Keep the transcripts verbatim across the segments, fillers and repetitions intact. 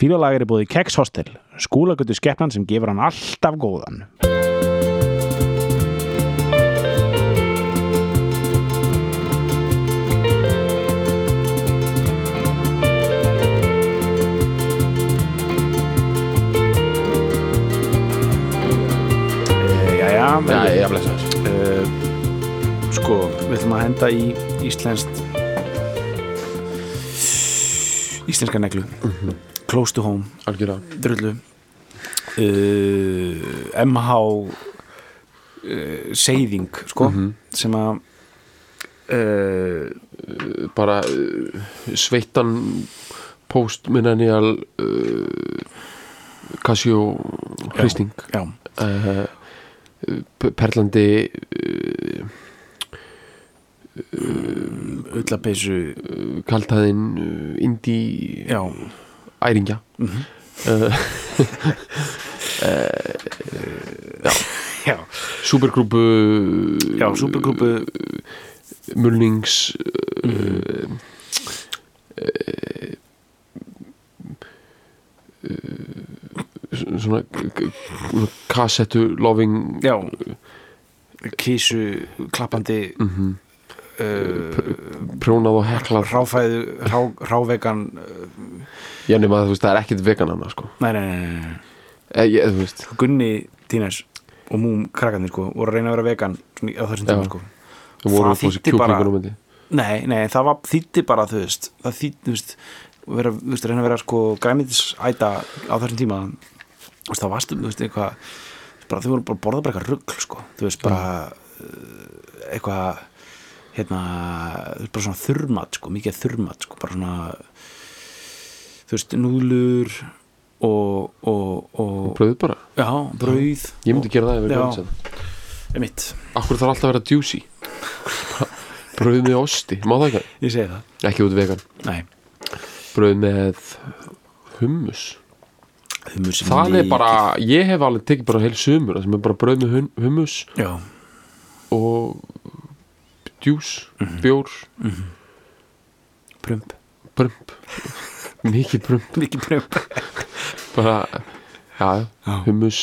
Fílalag er í boði Kex Hostel, Skúlagötu skepnan sem gefur hann alltaf góðan. Jæja, Jæja, blessaður. uh, Sko, við ætlum að henda í íslenskt íslenska neglu. Mhm. Close to home, Algjörlega. drullu uh, M H uh, seyðing sko, Mhm. sem að uh, Bara uh, sveittan post-millennial uh, Casio hristing já, uh, perlandi uh, ullapeysu uh, kaltaðinn uh, indie já, æringja mhm. uh, uh, já, supergrúpu já, supergrúpu mulnings mhm. uh, uh, uh, svona kassettu loving já, kísu klappandi mhm uh, prjónað og heklað ráfæðu, rá, rávegan uh, já nema þú veist það er ekkert vegan hana sko nei, nei, nei, nei. eh, ég, þú veist Gunni Tínes og Múm krakkarnir sko voru að reyna að vera vegan svona, á þessum tíma Já. sko það voru Það upp á þessi þýddi bara- kjúklingunum myndi nei, nei, það var þýtti bara þú veist það þýtti, þú veist vera, þú veist, reyna að vera sko græmitisæta á þessum tíma þú veist, það varstu, þú veist, eitthvað bara, þau voru bara að borða bara eitthvað rugl sko þú veist, bara uh, eitthvað hérna, þú veist, bara svona þurrmat sko, mikið þurrmat sko, bara svona þú veist, núðlur og, og, og brauð bara já, brauð ég myndi gera það ef við Já. erum þetta einmitt, akkur þarf alltaf að vera juicy brauð með osti má það ekki ég segi það ekki út vegan nei, brauð með hummus hummus það er bara ég hef alveg tekið bara heil sumur sem er bara brauð með hum- hummus já, og djús, bjór prump brump mikið brump mikið prump bara, já, Já. hummus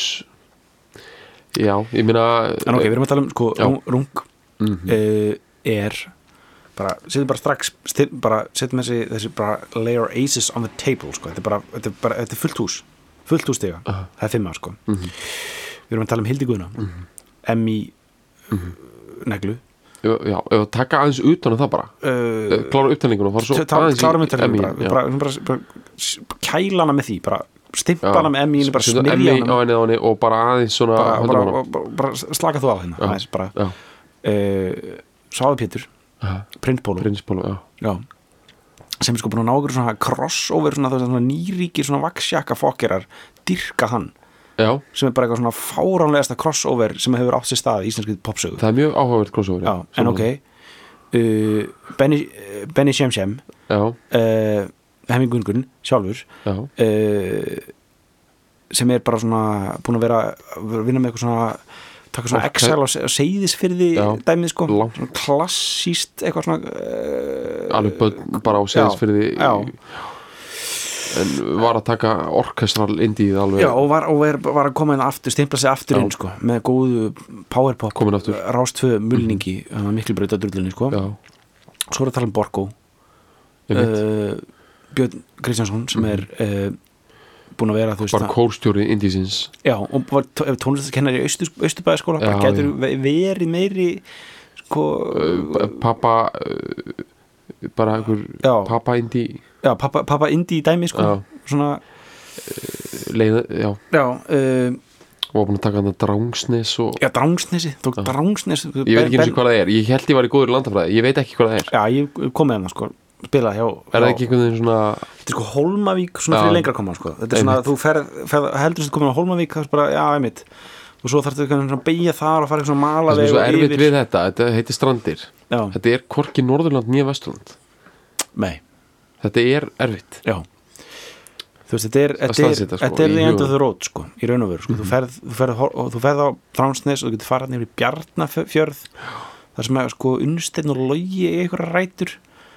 já, ég meina en ok, við erum að tala um sko, Já. rung, rung mhm. uh, er bara, setjum bara strax stil, bara setjum þessi, þessi bara lay our aces on the table sko. þetta er bara, þetta er bara, þetta er fullt hús fullt hús stiga, Aha. það er fimm ár sko. Mhm. við erum að tala um Hildi Guðna Emmy neglu já, já, ef að taka aðeins utan um það bara uh, klára upptalningun og fara svo aðeins klára í með þetta Emmy, bara, já. bara, bara, bara kæla hana með því bara stimpla Já. hana með Emmy bara Setja smyrja Emmy á hana henni á henni og bara aðeins svona bara, höndum bara, hana. bara, bara slaka þú á hérna Já. aðeins, bara, Já. uh, Svavar Pétur Aha. printpólu Prinspólu, já. Já. sem er sko búin að ná okkur svona crossover svona, svona nýríki svona vaksjaka fokkerar dyrka hann já, sem er bara eitthvað svona fáránlegasta crossover sem hefur átt sér stað í íslenskið popsögu það er mjög áhugavert crossover Já, en ok uh, Benny, Benny Shem Shem já, uh, Hemmi Gungun sjálfur já, uh, sem er bara svona búin að vera að vinna með eitthvað svona taka svona Ok. Excel og Seyðisfirði Já. dæmið sko, Langt. svona klassíst eitthvað svona uh, alveg börn bara á Seyðisfirði já, en var að taka orkestral indíð alveg já, og var, og er, var að koma inn aftur stimpla sig aftur Já. inn sko, með góðu powerpop, Komin aftur. rástvö mulningi mm -hmm. miklu breyta drullunni sko já, svo er að tala um Borgó einmitt. uh, Björn Kristjánsson sem er uh, búin að vera þú veist bara það- kórstjóri indísins já, og var tónlistakennari í Austur, Austurbæðaskóla bara Já, getur verið meiri sko uh, pappa uh, bara einhver Já. pappa indí já, pappa, pappa indi í dæmi sko Já. svona, leið, já, já uh, og var búin að taka hann að Drangsnes og já, Drangsnesi, tók Já. Drangsnes ég veit ekki eins og hvað það er, ég held ég var í góður landafræði ég veit ekki hvað það er, já, ég kom með hann sko spila hjá, er það hjá ekki einhvern veginn svona þetta er sko Hólmavík svona Já. fyrir lengra koma sko. þetta er svona Einmitt. að þú ferð, ferð heldur sem þú komin á Hólmavík það er bara, já, einmitt og svo þarftu eitthvað svona beigja þar og fara eitthvað svona mala það sem er svo erfitt við þetta, þetta heitir Strandir já, þetta er hvorki Norðurland nýja Vesturland nei, þetta er erfitt já þú veist, þetta er þetta er, staðsetja, sko, þetta er í the end of huganum. the road sko, í raun og veru sko. þú, ferð, þú, ferð, og þú ferð á Drangsnes og þú getur farað nefnir í Bjarnafjörð þar sem er sko Unnsteinn og Logi í einhverja rætur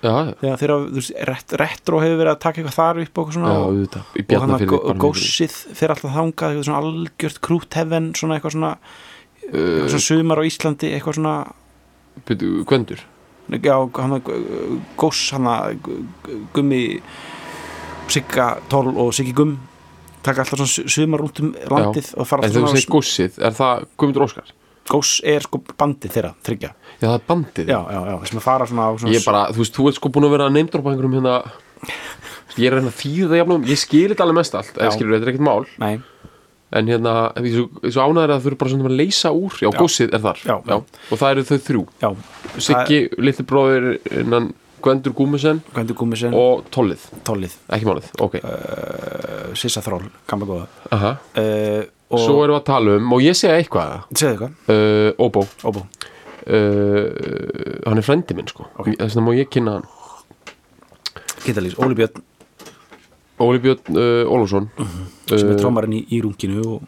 já, þegar þeirra, þú veist, ret, retro hefur verið að taka eitthvað þar upp og eitthvað svona já, og, auðvitað, í og þannig Bjarnarfirði að góssið fyrir alltaf þangað, eitthvað svona algjört krút heaven, svona eitthvað svona eitthvað svona sumar á Íslandi, eitthvað svona byrju, Gvendur já, hann að góss hann að Gummi Sigga Toll og Siggi Gumm taka alltaf svona sumar út um landið já. og fara En alltaf þegar þú segir góssið, er það Guðmundur Óskar? Góss er sko bandið þeirra, þriggja Já, það er bandið já, já, já, sem að fara svona á svona Ég er bara, þú veist, þú ert sko búin að vera að neymdropa einhverjum hérna Ég er að reyna að þýða jafnum Ég skil þetta alveg mest allt, eða skilur þetta er ekkert mál Nei. En hérna, ég svo, svo ánæður að þau eru bara svona að leysa úr Já, góssið er þar já, já. Og það eru þau þrjú já, Siggi, litli bróðir innan Gvendur Gúmusen Gvendur Gúmusen og Tollið Tollið Ekki málið, ok uh, Sissa Þról, gamla góða Aha. uh, og Svo erum við að tala um, og ég segja eitthvað segðu eitthvað, uh, Óbó Óbó uh, Hann er frendi minn sko okay. Þess vegna má ég kynna hann Kittalís, Óli Björn Óli Björn uh, Ólafsson uh -huh. sem er trómarinn í, í runginu og...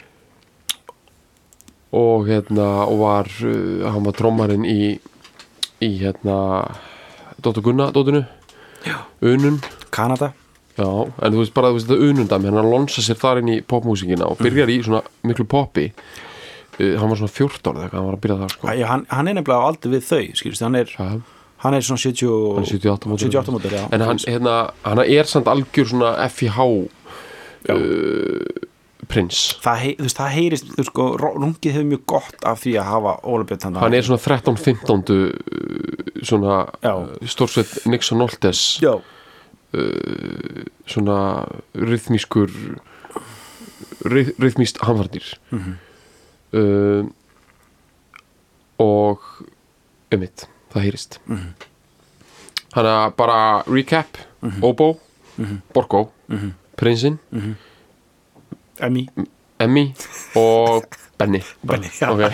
og hérna og var, uh, hann var trómarinn í í hérna Dóttur Gunna, Dóttinu Unun Kanada Já, en þú veist bara, þú veist þetta Unundam hann lonsa sér þar inn í popmúsíkina og byrjar í svona miklu poppi uh, hann var svona fjórtán eða eitthvað, hann var að byrja það sko. Já, hann, hann er nefnilega á aldur við þau skilst, hann er, ja. hann er svona sjötíu, hann er sjötíu og átta mótor, sjötíu og átta mótor já, en hann, hérna, hann er samt algjör svona F I H uh, prins það, hei, veist, það heyrist, þú sko, rungið hefur mjög gott af því að hafa Óli Björn hann, hann er svona þrettán fimmtán svona stórsveit Nixon Oltes já Uh, svona rythmískur ryth, rythmíst hamfarnir mm -hmm. uh, og einmitt, það heyrist mm -hmm. hann er bara recap mm -hmm. Óbó, mm -hmm. Borgó mm -hmm. Prinsinn mm -hmm. Emmy Emmy og Benny Benny, já ok,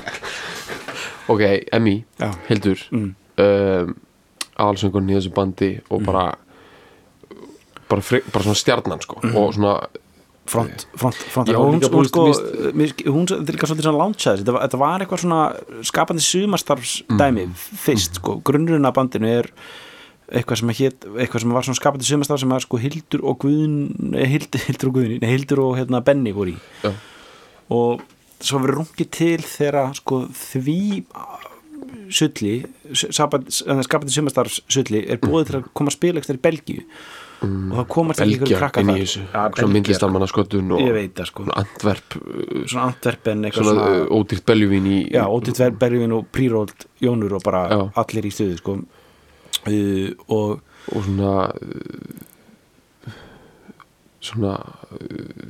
okay Emmy, já. Hildur mm. um, aðalsöngurinn í þessu bandi og bara mm. bara, fri, bara svona stjarnan sko mm. og svona front, front, front já, hún, hún, hún sko mist... hún er líka svolítið svona launchaði þetta, þetta var eitthvað svona skapandi sumarstarfs dæmi mm. fyrst sko, grunnurinn af bandinu er eitthvað sem, hét, eitthvað sem var svona skapandi sumarstarf sem að sko Hildur og Guðn Hildur, Hildur og Guðni, nei Hildur og hérna Benny voru í já. Og svo verið rungið til þegar sko því sulli skapandi sumarstarfs sulli er búið til að koma að spila eitthvað í Belgíu Mm. og það komast ekki ykkur krakka þar ja, svona myndlistarmannaskötun og ég veit það sko Antwerp svona Antwerpen eitthvað svona, svona ódýrt beljuvín í já, ódýrt beljuvín og príróld jónur og bara já. Allir í stuði sko uh, og og svona uh, svona uh,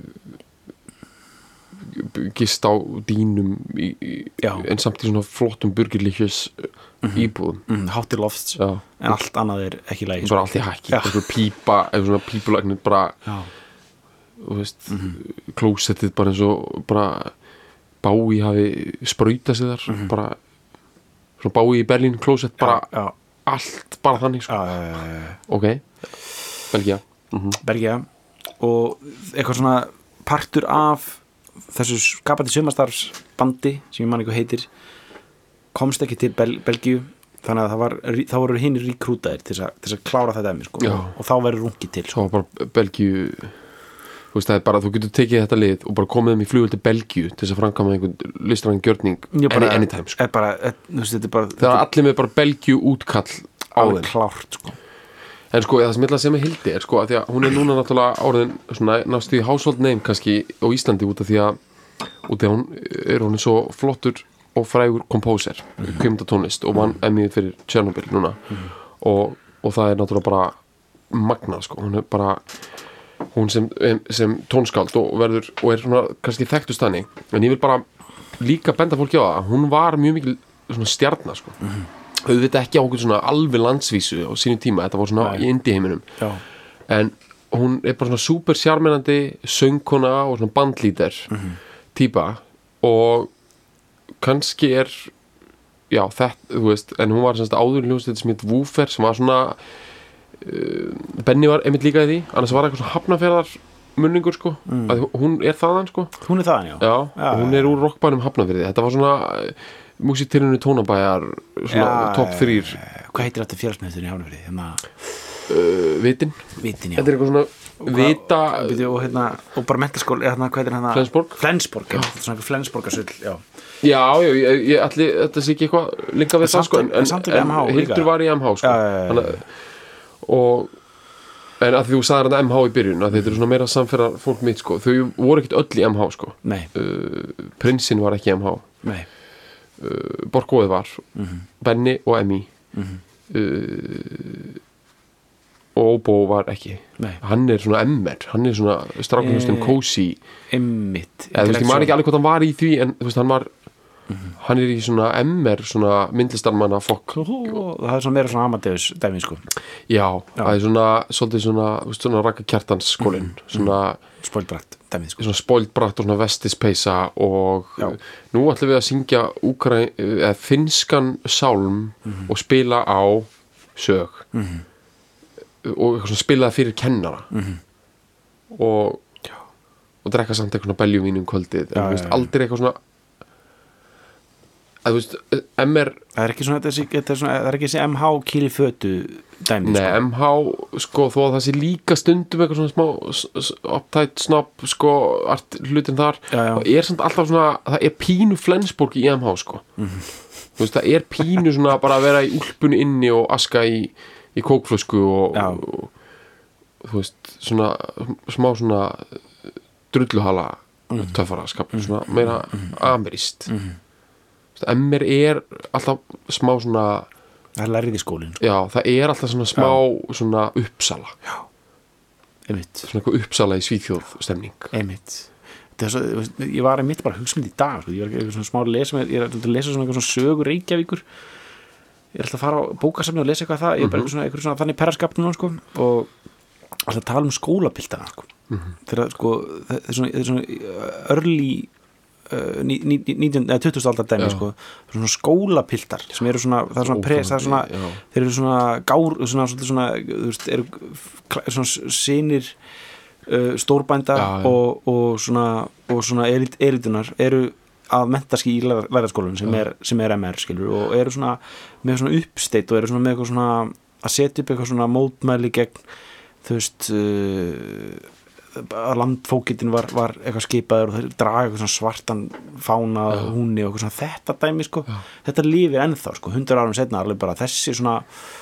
gist á dýnum í, í, en samt í svona flottum burgerlíkjus mm-hmm. íbúðum mm, hátir lofts já. En allt annað er ekki lægi bara allt í hækki eitthvað pípa, eitthvað svona pípulagnir bara og veist mm-hmm. klósettið bara eins og bara Bái hafi sprautað sig þar mm-hmm. bara svona Bái í Berlín klósett bara já, já. Allt bara þannig sko. já, já, já, já. ok, Belgia mm-hmm. Belgia og eitthvað svona partur af þessu skapandi sumarstarfsbandi sem ég man eitthvað heitir komst ekki til Bel- Belgíu þannig að það var, þá voru hinn ríkrútaðir til þess að klára þetta emmi sko. og, og þá verður rungið til svo bara Belgíu þú veist það er bara, þú getur tekið þetta lið og bara komið þeim í flugvél til Belgíu til þess að framkvæma einhvern listræðan gjörning any, anytime sko. bara, er, veist, er bara, það er allir með bara Belgíu útkall á þeim klárt sko. en sko það sem ég ætla að segja með Hildi er sko að því að hún er núna náttúrulega orðin svona náttúrulega í household name kannski á Íslandi út af því að út af því að hún er hún er svo flottur og frægur kompóser mm-hmm. kvikmyndatónlist og vann Emmy fyrir Chernobyl núna mm-hmm. og, og það er náttúrulega bara magnað sko, hún er bara hún sem, sem tónskáld og verður og er svona kannski þekktust þannig en ég vil bara líka benda fólki á það að hún var mjög mikil svona stjarna sko mm-hmm. auðvitað ekki á okkur svona alveg landsvísu á sínum tíma, þetta var svona Nei. Í indie heiminum Já. En hún er bara svona super sjarmerandi söngkona og svona bandlíder mm-hmm. típa og kannski er já þetta, þú veist, en hún var semst áður hljómsveit sem heit Woofer sem var svona uh, Benny var einmitt líka í því annars var eitthvað svona Hafnarfjarðar munningur sko, mm. að hún er þaðan sko hún er þaðan, já, já, já og hún er úr rockbænum Hafnarfirði, þetta var svona músíktilunni Tónabæjar svona já, topp þrýr hvað heitir þetta félagsmiðstöðin í Hafnarfirði? Hérna, uh, Vitin Vitin, já. Þetta er eitthvað svona Vita Byrju, og, hérna, og bara menntaskóli, hérna, hvað heitir hérna? Flensborg Flensborg, já, þetta er svona Flensborgarsull, já. Já, já, ég, ég ætli, þetta sé ekki eitthvað linka við það, sko, en, en, en, en Hildur var í M H, sko. Já, já, já, já. Og, en að því þú sagðir þetta M H í byrjun, að þetta er svona meira samferða fólk mitt, sko, þau voru ekkert öll í M H, sko. Nei. Uh, Prinsinn var ekki í M H. Nei. Uh, Borgóið var, mm-hmm. Benni og Emmy. Mm-hmm. Uh, og Óbó var ekki. Nei. Hann er svona M R, hann er svona strákunhustum e... cozy. Einmitt. Eða, þú veist, ég man ekki alveg hvað hann var í því, en þú veist, hann var mm-hmm. hann er í svona M R, svona myndlistarmanna fokk. Það er svona meira svona Amadeus dæmi, sko. Já, Já. Það er svona, svolítið svona, þú veist, svona Raka Kjartans skólinn, mm-hmm. svona spoilbratt dæmi, sko. Svona spoilbratt og svona vestispeysa og Já. Nú ætlum við að syngja Úkraín, eða finnskan sálm mm-hmm. og spila á sög. Mhm. Og eitthvað svona spilaði fyrir kennara mm-hmm. og og drekka samt eitthvað beljuvín um kvöldið en þú veist, aldrei eitthvað svona að þú veist, M R það er ekki svona, þetta er svona, það er ekki þessi M H kýli fötu dæmi, nei, sko. M H, sko, þó að það sé líka stundum eitthvað svona smá uptight snobb, sko, art hlutin þar já, já. og er samt alltaf svona það er pínu Flensborg í M H, sko mm-hmm. þú veist, það er pínu svona bara að vera í úlpunni inni og aska í í kókflösku og, og, og þú veist, svona smá svona drulluhala mm-hmm. töffara skapur, svona meira mm-hmm. ameríst mm-hmm. M R er alltaf smá svona það er lærið í skólinn, sko. Já, það er alltaf svona smá já. Svona Uppsala já, einmitt svona eitthvað Uppsala í Svíþjóð stemning einmitt svo, ég var einmitt bara hugsa um þetta í dag, sko. Ég var eitthvað svona smá að lesa ég er að lesa svona eitthvað svona sögur Reykjavíkur ég er alltaf að fara á bókasafni og lesa eitthvað það ég er bara eitthvað svona, eitthvað svona þannig perraskap núna, sko, og alltaf að tala um skólapiltana, sko. Mm-hmm. þegar sko það er svona, svona early uh, nítján eða tuttugustu aldar dæmi, sko, svona skólapiltar sem eru svona, það er svona pres, það er svona já. Þeir eru svona gár svona, svona, svona þú veist, eru svona sinir uh, stórbænda já, já. Og, og svona og svona elit, elitunar eru að menntaski í læraskólanum sem er, sem er M R, skilur, og eru svona með svona uppsteitt og eru svona með eitthvað svona að setja upp eitthvað svona mótmæli gegn, þú veist uh, að landfókitin var, var eitthvað skipaður og þeir draga eitthvað svona svartan fána ja. Húni og eitthvað svona þetta dæmi, sko ja. Þetta lifir ennþá, sko, hundrað árum setna alveg bara þessi svona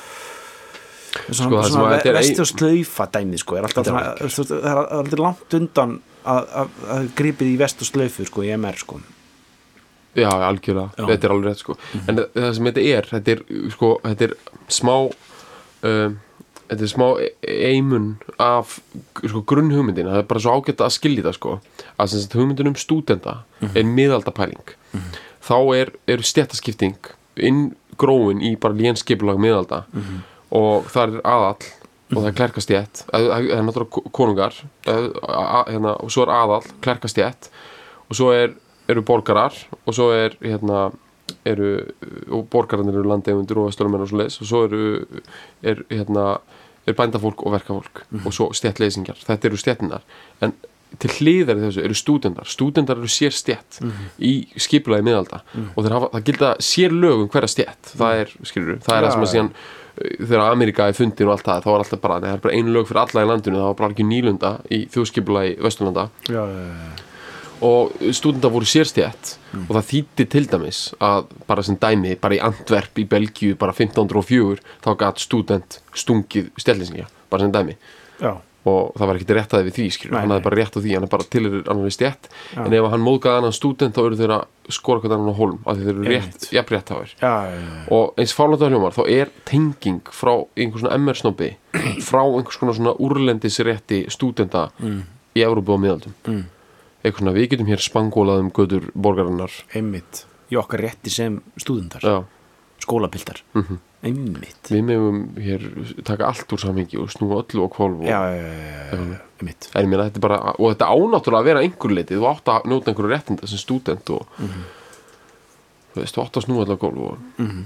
svona, sko, svona ve vesti og slaufa dæmi, sko, er alltaf svona, það er alltaf langt undan að, að, að gripið í vest og slaufu, sko, í M R, sko. Já, algjörlega, já. Þetta er alveg rétt, sko mm-hmm. en það sem þetta er, þetta er sko, þetta er smá um, þetta er smá eimun af sko, grunnhugmyndin, það er bara svo ágætt að skilja það, sko, að sem sagt hugmyndin um stúdenta mm-hmm. er miðaldapæling mm-hmm. þá er, er stéttaskipting inngróin í bara lénskipulag miðalda mm-hmm. og það er aðall og það er klerkastétt það er náttúrulega konungar hérna, og svo er aðall, klerkastétt og svo er eru borgarar og svo er hérna eru og borgararnir eru landeigendur og vesturmenn og svo leis og svo eru er hérna er bændafólk og verkafólk mm-hmm. og svo stéttleysingjar, þetta eru stéttinnar en til hliðar þessu eru stúdendar stúdendar eru sér stétt mm-hmm. í skipulagi miðalda mm-hmm. og þeir hafa, það gilda sér lög um hverja stétt það er, skilur, það er ja, það sem að síðan þegar Ameríka er fundin og allt það þá er alltaf bara, það er bara einu lög fyrir alla í landinu það var bara ekki nýlunda í þjóðskipulagi Vesturlanda já, já, já og stúdenta voru sérstétt mm. og það þýddi til dæmis að bara sem dæmi, bara í Antwerp í Belgíu bara fimmtán hundruð og fjögur þá gat stúdent stungið stéttleysingja bara sem dæmi já. Og það var ekkert réttaði við því, skilur, hann hafði bara rétt á því hann er bara til annar stétt en ef hann móðgaði annan stúdent þá eru þeir að skora hvað annan á hólm af því þeir eru rétt, jafn rétt háir og eins fárlátt af hljómar þá er tenging frá einhvers svona M R-snobbi frá einhvers konar svona úrlendisrétti stúdenta mm. í Evrópu og miðaldum mm. eitthvað svona, við getum hér spangólað um götur borgarinnar einmitt, í okkar rétti sem stúdendar já. Skólapiltar mm-hmm. einmitt við megum hér taka allt úr samhengi og snúa öllu á hvolf og já, já, já, já, einmitt en ég meina þetta er bara, og þetta ánáttúrulega að vera einhver leiti, þú átt að njóta einhverju réttinda sem stúdent og mm-hmm. þú veist, þú átt að snúa öllu á hvolf og mm-hmm.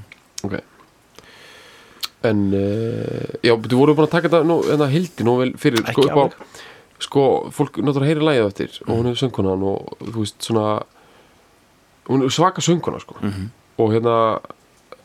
ok en uh, já, þú voru búin að taka þetta nú, en það hildi nú vel fyrir sko upp á sko, fólk náttúrulega heyri lagið eftir mm-hmm. og hún er söngkonan og þú veist svona hún er svaka söngkona sko mm-hmm. og hérna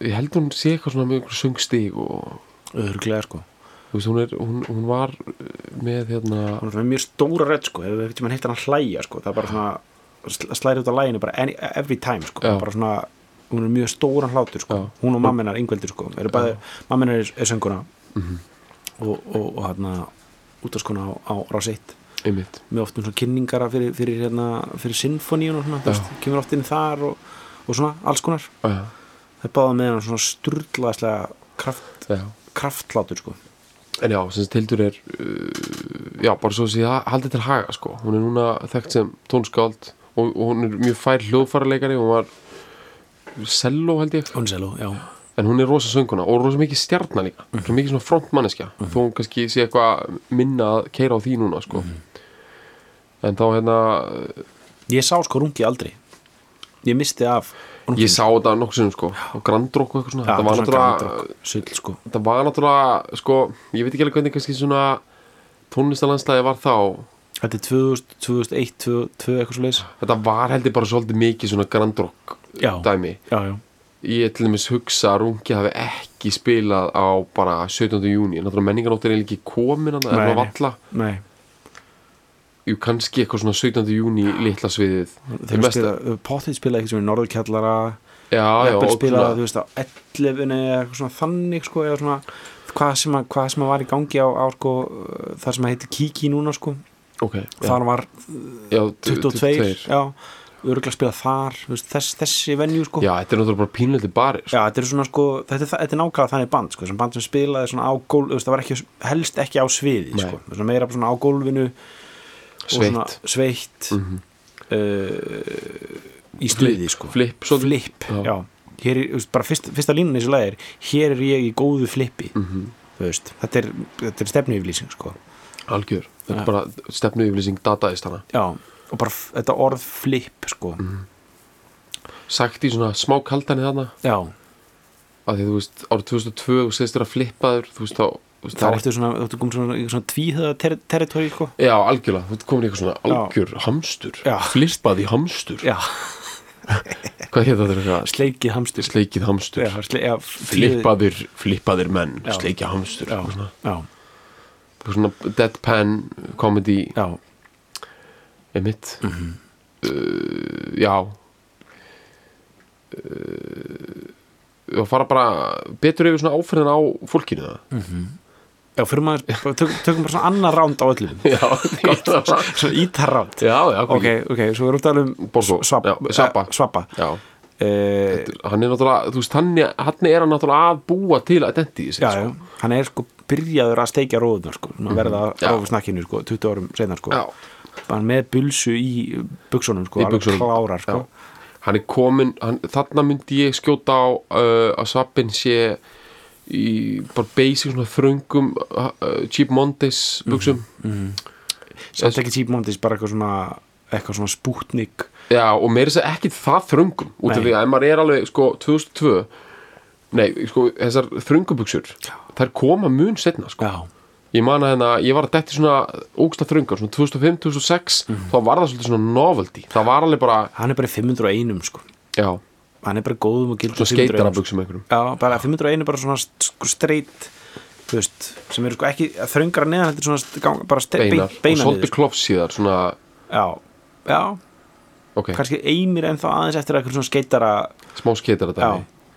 ég held hún sé eitthvað svona með einhver söngstig og Örugglega sko. þú veist, hún, er, hún, hún var með hérna Hún er með mjög stóra rödd sko, ef við hefum heitt hann hlæja sko, það er bara svona slæri út á læginu bara any, every time sko, Já. bara svona hún er mjög stóran hlátur sko, Já. hún og mamminar Ingveldur sko, eru bæði, mamminar er, er sönguna Mhm. og, og, og hérna útaskona á, á Rás eitt einmitt, með oft um svona kynningara fyrir, fyrir, hérna, fyrir sinfoníun og svona, þú veist, kemur oft inn þar og, og svona alls konar já, það er báða með hann svona sturlaðslega kraft, já krafthlátur sko. en já, sem sagt Hildur er uh, já, bara svo að sé haldið til haga sko, hún er núna þekkt sem tónskáld og, og hún er mjög fær hljóðfæraleikari, hún var selló held ég, Onsello, já, en hún er rosa sönguna og rosa mikið stjarnar líka, mm. svo mikið svona frontmanneskja, mm. þó hún kannski sé eitthvað minna að keira á því núna sko. mm. en þá hérna ég sá sko rungi aldrei ég misti af rungi. ég sá þetta nokkuð sinnum sko á Grand Rock og eitthvað svona, ja, þetta var náttúrulega sull sko. þetta var náttúrulega sko, ég veit ekki alveg hvernig kannski svona tónlistarlandslæði var þá, þetta er tvö þúsund, tvö þúsund og eitt, tvö þúsund og tvö eitthvað svo leis þetta var heldur bara svolítið mikið svona Grand Rock já, dæmi já, já, ég til dæmis hugsa að Rungi hafi ekki spilað á bara sautjánda júní, náttúrulega menningarnóttir er ekki komin að það er að valla nei jú, kannski eitthvað svona sautjánda júní litla sviðið þeir spila, Pottið spilaði eitthvað sem er Norðurkjallara já, já, Eppel og spilaði, svona- þú veist, á ellefunni eða eitthvað svona þannig, sko, eða svona hvað sem, að, hvað sem að var í gangi á, á sko, það sem að heitir Kiki núna, sko ok, já, þar var já, tuttugu og tvö, já öruglega spilað þar, þú veist, þess, þessi venju, sko já, þetta er náttúrulega bara pínleiti bari sko. Já, þetta er svona, sko, þetta er, þetta er nákvæmlega þannig band, sko, sem band sem spilaði svona á gólf, þú veist, það var ekki, helst ekki á sviði, Nei. sko, svona meira bara svona á gólfinu og svona sveitt sveitt mm uh, í stuði, sko flip, svo flip, Já. já, hér er, þú veist, bara fyrst, fyrsta línan í þessu lagi er, hér er ég í góðu flippi, mm þú veist, þetta er, þetta er stefnuyflýsing, sko, algjör, þetta Ja. er bara stefnuyflýsing dataðist hana já, og bara f- þetta orð flip, sko, sagt í svona smá kaldan í þarna já, að því þú veist, árið tvö þúsund og tvö og segist þér að flippaður, þú veist þá þú veist, þá það er ertu svona, þú ertu komin svona, í svona tvíhöða ter territóri, sko, já, algjörlega, þú ert komin í eitthvað svona algjör hamstur, Já. flippað í hamstur já, hvað hétt þetta eitthvað, sleikið hamstur, sleikið hamstur já, sle já, flippaðir, flippaðir menn Já. sleikja hamstur, já, eitthvað svona, já, eitthvað svona deadpan comedy, já, emitt mhm uh, já uh, og fara bara betur yfir svona áferðin á fólkinu það Já, fyrir maður, bara tökum, tökum bara svona annar ránd á öllum já, gott að fara Svona ítarránd já, já, Ok, ok, svo við erum að tala um Borgó, svab, já, Svabba. eh, Svabba já, eh, hann er náttúrulega, þú veist, hann er, hann er hann náttúrulega að búa til identity Já, já, hann er sko byrjaður að steikja róðunar sko, mm verða að Já. rófu snakkinu sko, tuttugu árum seinna sko já, bara með bulsu í buksunum sko, Í alveg buxunum. klárar sko já. Hann er komin, hann, þarna myndi ég skjóta á uh, að Svabbinn sé í bara basic svona þröngum uh, Cheap Mondays buxum Samt ekki Cheap Mondays, bara eitthvað svona eitthvað svona Sputnik já, og meira þess að ekki það þröngum út af Nei. því að ef maður er alveg sko tvö þúsund og tvö nei, sko, þessar þröngubuxur þær koma mun setna sko Já, ég man að hérna, ég var að detti svona ógsta þröngar, svona tvö þúsund og fimm, tvö þúsund og sex þá var það svolítið svona novelty það var alveg bara, hann er bara í fimm hundruð og einn sko já, hann er bara góðum og gildum svona skeitarabuxum einhverjum Já, bara fimm hundruð og einn er bara svona sko straight þú veist, sem eru sko ekki þröngar að neðan, þetta er svona st- gang, bara ste- beinar, bein- beina og svolítið niður, sko. klofsíðar svona, Já, já, ok, kannski einir en þá aðeins eftir eitthvað svona skeitara smá skeitar Já,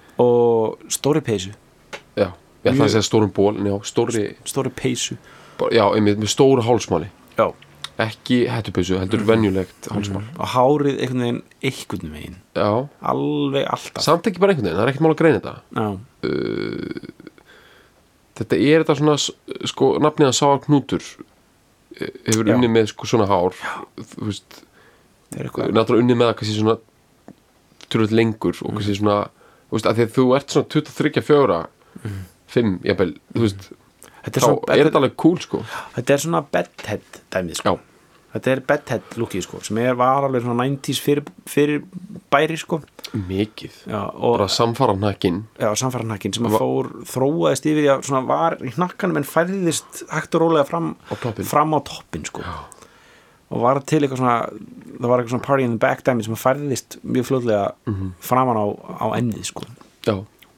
og stóri peysu já, ég ætla að segja stórum ból en já, stóri, stóri peysu bara- já, einmitt með stóru hálsmáli Já, ekki hettupausu, heldur venjulegt hálsmál og hárið einhvern veginn einhvern veginn, já, alveg alltaf samt ekki bara einhvern veginn, það er ekkert mál að greina þetta Já, þetta er þetta svona, sko, nafnið að Sáar Knútur hefur Já. unnið með sko svona hár þú veist, það er eitthvað náttúrulega unnið með það kannski svona tölvöld lengur og kannski svona þú veist, að því að þú ert svona tuttugu og þrjú, fjögur fimm, jafnvel, þú veist Þetta er þá svona, er þetta alveg cool, sko þetta er svona bedhead dæmið sko. já, Þetta er bedhead lookið sko, sem er var alveg svona níutíu fyrir, fyrir bæri sko. mikið Já, og bara samfara hnakkin já, samfæranakkin sem að Va- fór þróaðist yfir í að svona var í hnakkanum en færðist hægt og rólega fram á toppinn fram á toppin sko. og var til eitthvað svona það var eitthvað svona party in the back dæmi sem að færðist mjög fljóðlega Mhm. framan á, á ennið sko. já,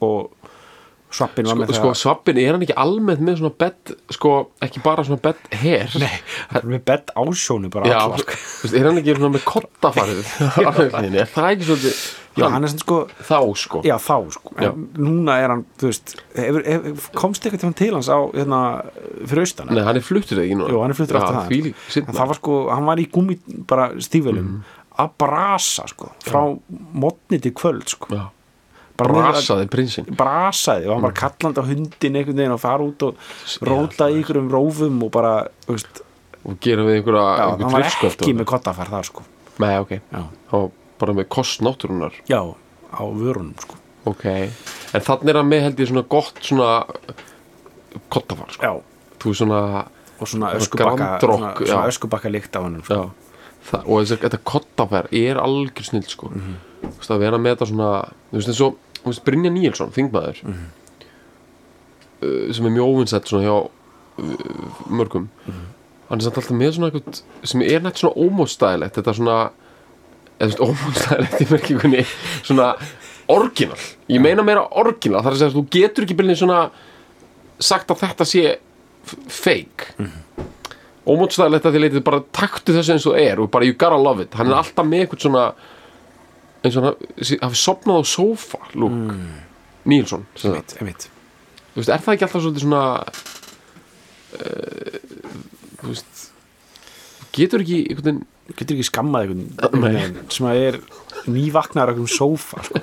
og Svappinn var sko, með það sko Svappinn, er hann ekki almennt með svona bed, sko, ekki bara svona bed hair? Nei, hann er með bed ásjónu bara já, alla, sko. Veist, er hann ekki svona með kottafarið er það ekki svolítið já, hann er svona sko þá sko já, þá sko, já. En núna er hann, þú veist hefur, hefur, komst eitthvað til hans á hérna, fyrir austan? Nei, hann er fluttur ekki nú Jú, hann er fluttur aftur það fíli, það var sko, hann var í gúmi bara stífölum mm. að brasa sko frá mótni til kvöld sko já. brasaði prinsinn brasaði og hann var kallandi á hundin einhvern veginn og fara út og róta í ykkur um rófum og bara, veist, og gera við einhverja já, einhver hann var trillsköft ekki og... með kottafar þar sko nei, ok, já. hann var bara með kost náttúrunar já, á vörunum sko ok, en þannig er hann með held ég svona gott svona kottafar sko já, þú er svona og svona öskubakka svona, svona öskubakka lykt af hann sko. Það, og þessi, þetta kottafær er algjör snill sko mm -hmm. þú veist að vera með þetta svona þú veist eins og þú veist, Brynjar Níelsson, þingmaður mm -hmm. uh, sem er mjög óvinsætt svona hjá uh, mörgum mm -hmm. hann er samt alltaf með svona eitthvað sem er nætt svona ómótstæðilegt þetta svona eða þú veist ómótstæðilegt í merkingunni svona orginal ég meina meira orginal þar að segja að þú getur ekki byrjað svona sagt að þetta sé fake mm -hmm. ómótstæðilegt að því leitið bara taktu þessu eins og er og bara you gotta love it hann er alltaf með eitthvað svona eins og hann hafi sopnað á sófa lúk mm. Níelsson einmitt, einmitt. Þú veist, er það ekki alltaf svolítið svona uh, þú veist getur ekki einhvern getur ekki skammað einhvern veginn sem að er nývaknar á einhvern sófa sko.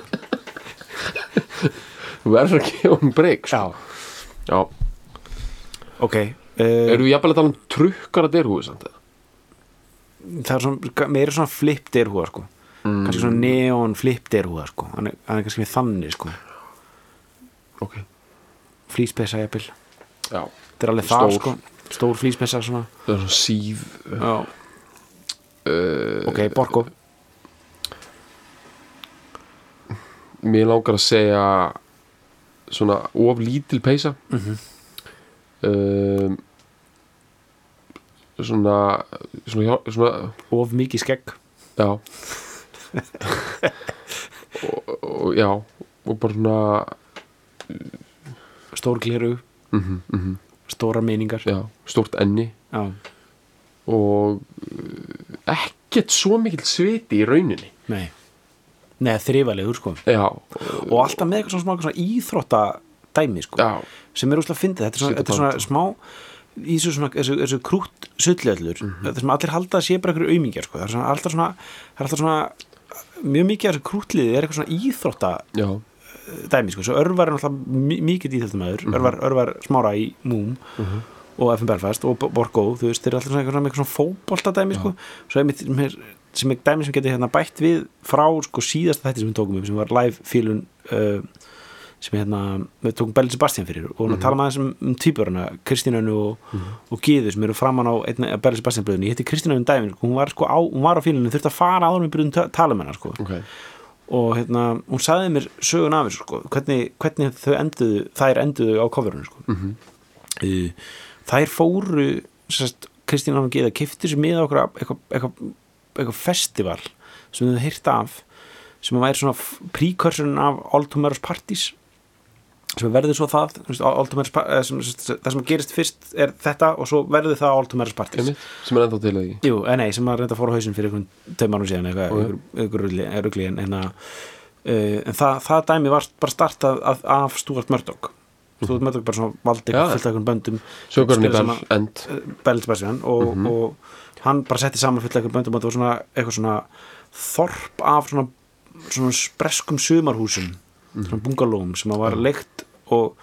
þú verður að gefa um breyk sko. já. já ok uh, eru við jafnvel að tala um trukkara derhúi samt eða? það er svona meira svona flip derhúa sko mm. kannski svona neon flip derhúa sko hann er, hann er kannski með þannig sko ok flíspessa jafnvel já þetta er alveg það sko stór flíspessa svona það er svona síð já uh, ok, Borgo mér langar að segja svona of lítil peysa mhm Um, svona, svona, svona of mikið skegg já og, og já og bara svona stór gleru mm -hmm, mm -hmm. stórar meiningar já, stórt enni já. og ekkert svo mikill sviti í rauninni nei, nei þrifalegur sko já og alltaf með eitthvað svona, smá, svona íþrótta dæmi sko já sem er úrslega fyndið, þetta er svona, þetta er svona smá í þessu svona, þessu, þessu krútt sullöllur, mm -hmm. þetta sem allir halda að sé bara einhverju aumingjar sko, það er svona alltaf svona það er alltaf svona, mjög mikið af þessu krúttliði er eitthvað svona íþrótta já. dæmi sko, svo Örvar er alltaf mikið íþróttamæður, mm -hmm. Örvar, Örvar Smára í Múm mm -hmm. og F M Belfast og Borgo, þú veist, þeir eru alltaf svona eitthvað svona, svona fótbolta dæmi sko, svo er mitt sem er dæmi sem getur hérna bætt við frá sko síðasta þetta sem við tókum upp sem var live fílun uh, sem hérna, við tókum Belli Sebastian fyrir og mm -hmm. tala maður um, um týpurana Kristínönu og, mm -hmm. og Gíðu sem eru framan á einna, Belli Sebastian blöðinu, ég hitti Kristínönu dæmin sko, hún var sko á, hún var á fílunum, þurfti að fara áður með byrjum tala með hennar sko okay. og hérna, hún sagði mér sögun af þessu sko, hvernig, hvernig þau enduðu þær enduðu á coverinu sko mm -hmm. uh, þær fóru sérst, Kristínönu og Gíða keyptu sér með okkur eitthvað, eitthvað, eitthvað festival sem þau heyrt af sem væri svona precursorn af All Tomorrow's Parties sem verður svo það sem, það sem gerist fyrst er þetta og svo verður það All Tomorrow's Parties sem er enda til að Jú, nei, sem að reynda fór á hausinn fyrir einhvern tveim árum síðan eitthvað, eitthvað rugli en, en, uh, en það, það dæmi var bara startað af, af Stuart Murdoch Stuart Murdoch bara svona valdi ja. fullt af einhvern böndum Sögurinn í Bell End Bell Sebastian og, mm -hmm. og hann bara setti saman fullt af einhvern böndum og það var svona eitthvað svona þorp af svona, svona breskum sumarhúsum mm. svona bungalóm sem að var leikt og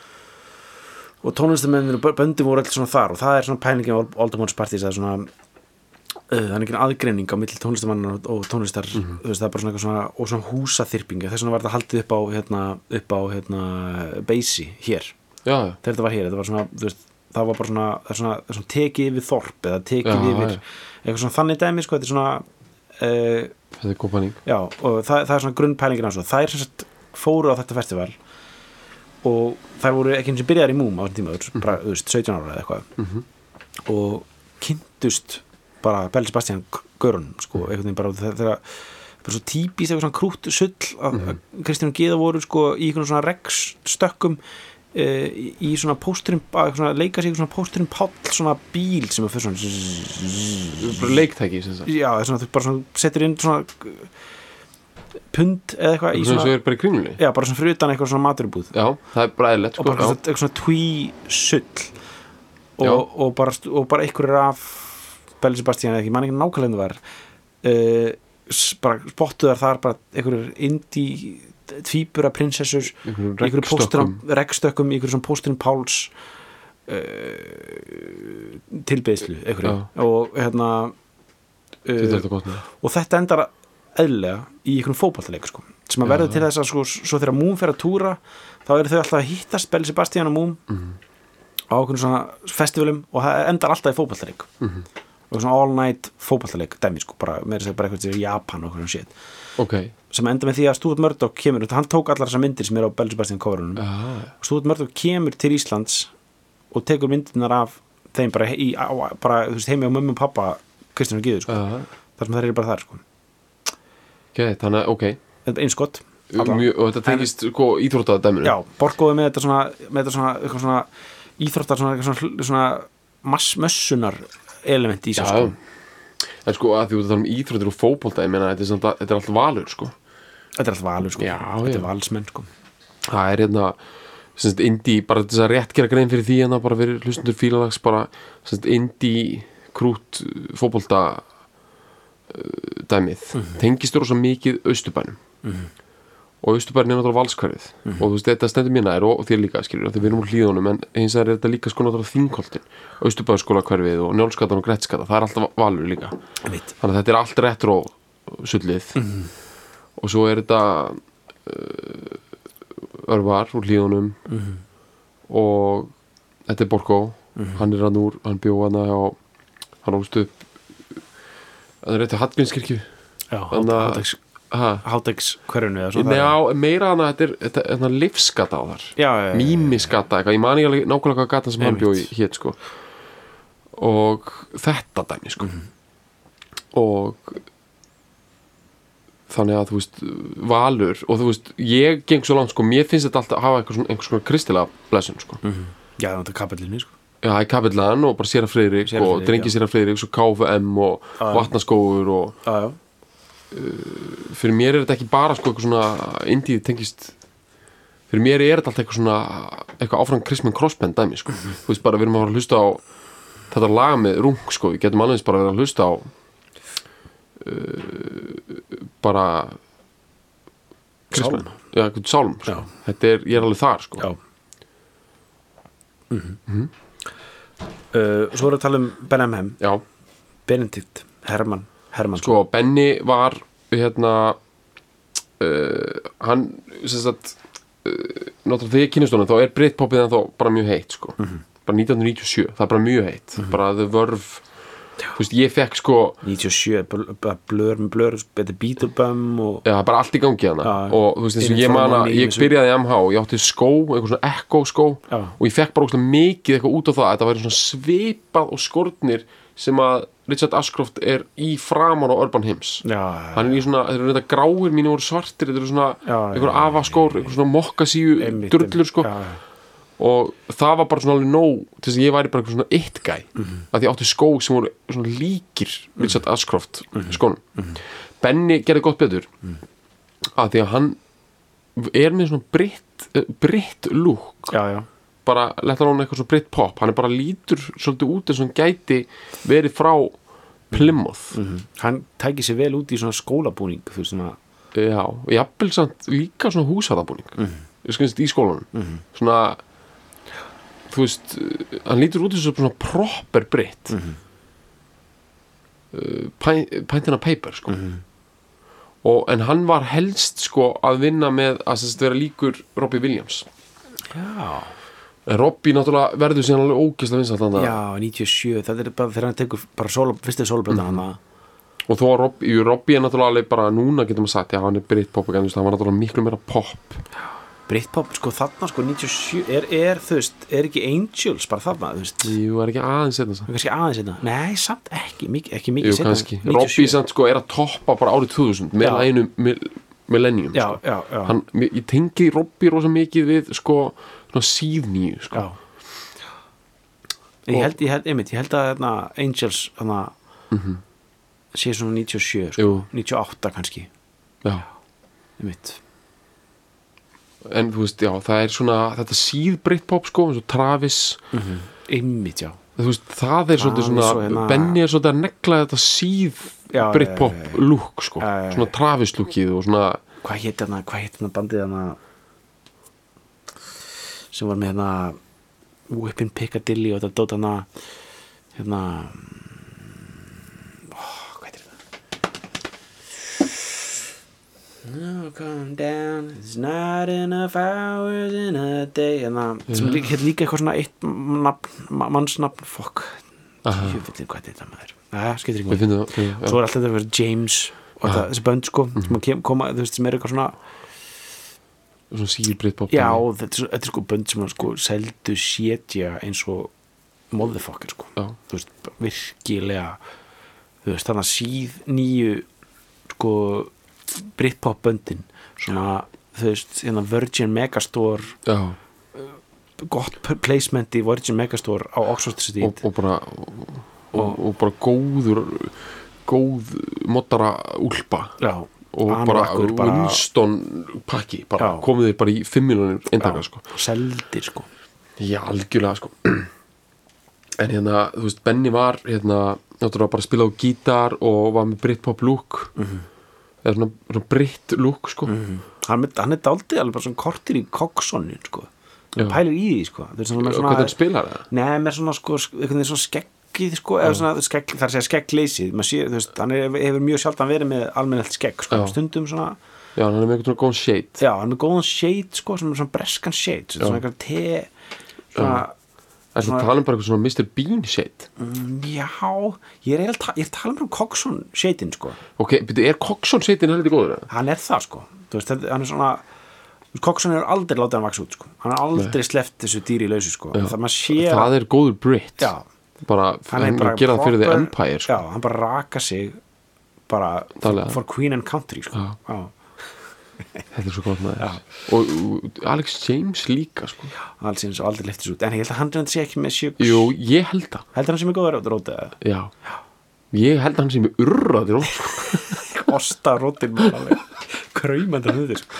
og tónlistamennir og böndum voru alltaf svona þar og það er svona pælingin á All Tomorrow's Parties það er svona uh, það er ekki aðgreining á milli tónlistamannar og, og tónlistar mm -hmm. þú veist það er bara svona, svona og svona húsaþyrpinga þess vegna var þetta haldið upp á hérna, upp á hérna Beisi hér já, já. þegar þetta var hér þetta var svona þú veist það var bara svona, það er svona, það er svona tekið yfir þorp eða tekið já, yfir já. eitthvað svona þannig dæmi sko þetta er svona uh, þetta er góð pæling já og það, það er svona grunnpælingin á svo það er sem sagt fóru á þetta festival og þær voru ekki eins og byrjaðar í Múm á þessum tíma, mm-hmm. bara, þú veist, sautján ára eða eitthvað mm-hmm. og kynntust bara Belli Sebastian görun, sko, einhvern veginn bara þegar bara svo típist eitthvað svona krútt sull að mm -hmm. Kristján og Gyða voru sko í einhvern svona regstökkum uh, í, í svona pósturum að svona, leika sig í svona pósturum páll svona bíl sem er fyrir svona bara leiktæki sem sagt já, svona, þú bara svona setur inn svona pund eða eitthvað í svona sem er bara í kringlunni já, bara svona fyrir utan eitthvað svona maturubúð já, það er bara eðlilegt sko, og bara svona, eitthvað svona tví sull og, og bara, og bara einhverjur af Belli Sebastian eða ekki, mann ekki nákvæmlega var uh, bara spottuðar þar bara einhverjur indie tvíbura prinsessur einhverjum pósturum, regstökkum einhverjum svona pósturum Páls uh, tilbeiðslu einhverjum og hérna uh, og þetta endar eðlilega í einhverjum fótboltaleik sko, sem að verður til þess að sko, svo þegar Moon fer að túra þá eru þau alltaf að hittast Belli Sebastian og Moon mm. á einhverjum svona festivalum og það endar alltaf í fótboltaleik mm. og svona all night fótballtaleik dæmi sko, bara með þess að bara eitthvað til Japan og eitthvað shit okay. sem enda með því að Stuart Murdoch kemur, hann tók allar þessar myndir sem er á Belli Sebastian coverunum ah. og Stuart Murdoch kemur til Íslands og tekur myndirnar af þeim bara, í, á, bara þú veist, heimi á mömmu og pappa Kristján og Gyðu sko, ah. þar sem það er bara þar sko ok, þannig, ok eins gott Mjö, og þetta tengist sko íþróttadæminu já, Borgóði með þetta svona með þetta svona, eitthvað svona íþróttar svona, svona, svona mass, mössunar element í sig sko. En sko að því þú tala um íþróttir og fótbolta ég meina þetta er, samt, þetta er allt valur sko þetta er allt valur sko já, þetta já. er valsmenn sko það er hérna semst indie bara þess að rétt gera grein fyrir því hérna bara fyrir hlustundur fílalags bara semst indie krút fótbolta uh, dæmið mm -hmm. tengist rosa mikið Austurbænum mm -hmm. og Austurbærin er náttúrulega valskverfið mm -hmm. og þú veist þetta stendur mér nær og, og þér líka skilur þegar við erum úr hlíðunum en eins og er þetta líka sko náttúrulega Þingholtin Austurbæðarskóla hverfið og Njálsgatan og Grettskata það er alltaf valur líka Veit. þannig að þetta er allt retro sullið mm -hmm. og svo er þetta uh, örvar úr hlíðunum mm -hmm. og þetta er Borgó mm -hmm. hann er hann úr, hann bjó hann og hann ólst upp hann er rétt til Hallgrímskirkju já, Hátæks hverjunu eða svona já, meira hann að þetta er, er livsgata á þar já, mímisgata, eitthvað, ég man ekki alveg nákvæmlega hvað gatan sem hann bjó í hér sko og þetta dæmi sko mm -hmm. og þannig að þú veist valur og þú veist, ég geng svo langt sko, mér finnst þetta alltaf að hafa einhvers, einhvers svona kristilega blessun sko mm -hmm. já, það er kapellinni sko já, í kapellan og bara Séra Friðrik og drengi Séra Friðrik, svo K F M og ah, Vatnaskógur og ah, uh, fyrir mér er þetta ekki bara sko eitthvað svona indíð tengist fyrir mér er þetta alltaf eitthvað svona eitthvað áfram Kristmann Crossband dæmi sko mm -hmm. þú veist bara, við erum að fara að hlusta á þetta lag með rung sko, við getum alveg bara að vera að hlusta á uh, bara Kristmann, já, eitthvað sálm sko. þetta er, ég er alveg þar sko já mm -hmm. Mm -hmm. Uh, svo voru að tala um Ben Emhem já. Benedikt Hermann Hermann sko, Benni var hérna uh, hann sem sagt uh, náttúrulega þegar ég kynist honum þá er Britpopið en þá bara mjög heitt sko mm -hmm. bara nítján hundruð níutíu og sjö, það er bara mjög heitt mm -hmm. bara The Verve þú veist, ég fekk sko níutíu og sjö, blör með blör betur Beatlebum og já, bara allt í gangi hana já, og þú veist, eins og ég man að ég byrjaði í M H og ég átti skó, eitthvað svona Echo skó já. og ég fekk bara óslega mikið eitthvað út á það að þetta væri svona svipað og skortnir sem að Richard Ashcroft er í framan á Urban Hymns já, hann er í svona, þeir eru þetta gráir mínu voru svartir, þetta eru svona einhver afaskór, einhver svona mokkasíu durllur sko já. og það var bara svona alveg nóg til þess að ég væri bara eitthvað svona eitt gæ mm -hmm. að ég átti skó sem voru svona líkir Richard Ashcroft mm -hmm. skónum mm -hmm. Benni gerði gott betur mm -hmm. að því að hann er með svona britt britt look já, já. bara leta hann eitthvað svona britt pop hann er bara lítur svolítið út eins og hann gæti verið frá Plymouth mm -hmm. hann tækir sér vel út í svona skólabúning þú veist svona já, og jafnvel samt líka svona húsharðabúning mm -hmm. ég skynst í skólanum mm -hmm. svona þú veist, hann lítur út eins og svona proper britt mm -hmm. uh, Pint and a Paper sko mm -hmm. og, en hann var helst sko að vinna með að þess að vera líkur Robbie Williams já en Robbie náttúrulega verður síðan alveg ógeðslega vinsæll já, níutíu og sjö, það er bara þegar hann tekur bara solo, fyrstu soloplötan mm -hmm. hann og þó að Robbie, Robbie er náttúrulega alveg bara núna getum við sagt, já hann er britt pop hann var náttúrulega miklu meira pop Britpop, sko, þarna, sko, níutíu og sjö er, er, þú veist, er ekki Angels bara þarna, þú veist Jú, er ekki aðeins setna Það er kannski aðeins setna Nei, samt ekki, mikið, ekki mikið Jú, setna kannski Robbie samt, sko, er að toppa bara árið tvö þúsund með Já. læginu Millennium, Já, sko já, já Hann, ég tengi Robbie rosa mikið við, sko, svona síðnýju, sko Já Ég held, ég held, einmitt, ég held að þarna Angels, þarna Mhm. sé svona níutíu og sjö, sko Jú. níutíu og átta kannski, Já einmitt En þú veist, já, það er svona þetta síð Britpop, sko, eins og Travis Einmitt, já þú veist, það er svolítið Travis svona og hérna- Benny er svolítið að negla þetta síð Já, Britpop já, look, sko Já, já, já. svona Travis lookið og svona Hvað hétt hérna, hvað hétt hérna bandið hérna sem var með hérna Whippin' Piccadilly og þetta dót hérna hérna ó, hvað heitir þetta No, come down It's not enough hours in a day hérna, sem líka, hétt líka eitthvað svona eitt nafn, ma- mannsnafn, fokk ég veit hvað þetta maður það skiptir við ekki finnum það, já, svo er alltaf þetta verið James og þetta, þessi bönd sko sem að kem, koma, þú veist, sem er eitthvað svona svona síð Britpop já, þetta er, svo- þetta er sko bönd sem að sko seldu sétja eins og motherfucker sko Já. þú veist, virkilega þú veist, þannig að síð nýju sko Britpop böndin svona, þú veist, hérna Virgin Megastore já. gott placement í Virgin Megastore á Oxford Street Og, og bara og, og bara góður góð moddara úlpa já, og bara anrakkur bara Winston pakki bara Já. komið þið bara í fimm miljónir eintaka, sko seldir sko já, algjörlega, sko en hérna, þú veist, Benny var hérna, náttúrulega bara að spila á gítar og var með Britpop look Mhm. eða svona, svona Brit look, sko hann, er- hann er daldið alveg bara svona kortir í Coxonin sko Já. hann pælir í því sko það er svona, og svona, hvernig hann spilar það nei, með svona sko einhvern veginn svona skeggið sko eða svona skegg, það er að segja skeggleysið maður sé, þú veist, hann er, hefur mjög sjaldan verið með almennilegt skegg sko, Já. stundum svona já, hann er með eitthvað svona góðan shade já, hann er með góðan shade sko, sem er svona breskan shade Já. svona eitthvað te svona, en það tala um bara eitthvað svona mister Bean shade mm, já ég er eiginlega, ta- ég er talað um Coxon shadein sko ok, byrju, er Coxon shadein heldur góður eða? hann er það sko, þú veist, þetta- hann er svona Coxon er aldrei látið hann vaksa út sko hann er aldrei sleppt þessu dýri í lausu sko það maður sé það er góður Brit já, bara, hann hann er bara er gera það fyrir The proper- Empire, sko já, hann bara raka sig bara for, Daglega. for Queen and Country sko. Já. Já. þetta er svo gott maður og, og Alex James líka, sko alls eins og aldrei liftis út en ég held að hann reyndi sé ekki með sjöks jú, ég held það heldur hann sem er góður rótið eða já, ég held að hann sem er urraði rót, sko osta rótin kraumandi hlutir sko.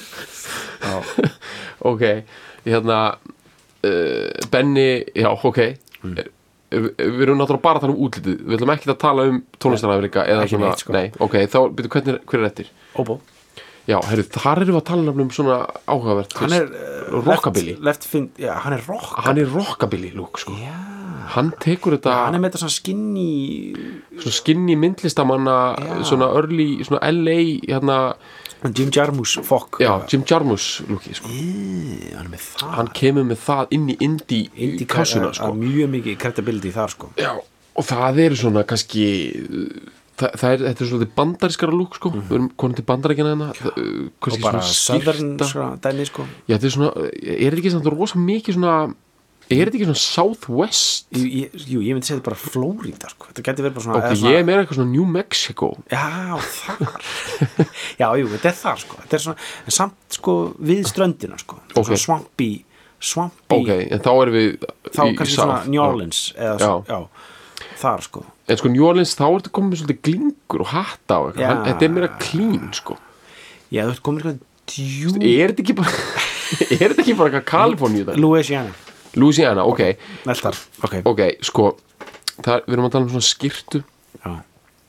já, ok, hérna uh, Benny, já, ok Mm. við vi erum náttúrulega bara að tala um útlitið við ætlum ekki að tala um tónlistaræfleika eða Ekki svona, neitt, sko. nei, ok, þá, byrju, hvernig, er- hver er eftir? óbó Já, herru, þar erum við að tala um svona áhugavert hann er uh, rockabilly left, left fin, já, hann er rock hann er rockabilly look, sko já, hann tekur þetta hann er með þetta svona skinny svona skinny myndlistamanna Já. svona early, svona L A hérna, Jim Jarmusch fokk já, Jim Jarmusch looki, sko Í, hann er með það hann kemur með það inn í indie, Indie- kassuna, að- sko að mjög mikið credibility þar sko já, og það eru svona kannski það, það er, þetta er svolítið bandarískara lúk, sko við erum konum til bandaríkina hérna það, uh, og kannski bara svona southern skyrta svona dæmi sko já, þetta er svona, er þetta ekki samt rosa mikið svona er þetta ekki svona southwest jú, ég, jú, ég myndi segja þetta bara Florida sko þetta geti verið bara svona, ok, eða svona ég er meira eitthvað svona New Mexico já, þar já, jú, þetta er þar sko þetta er svona, en samt sko við ströndina sko Ok. svona swampy swampy, ok, en þá erum við þá í- í kannski south. svona New Orleans eða Já. svo, já, þar sko en sko New Orleans þá er þetta komið með svolítið glingur og hatta og eitthvað, Já. Hann- þetta er meira clean, sko já, þú ert komin eitthvað djú er þetta ekki bara er þetta ekki bara eitthvað Kaliforníu þetta? Louisiana, Louisiana, ok næstar ok, ok, sko það, við erum að tala um svona skyrtu já,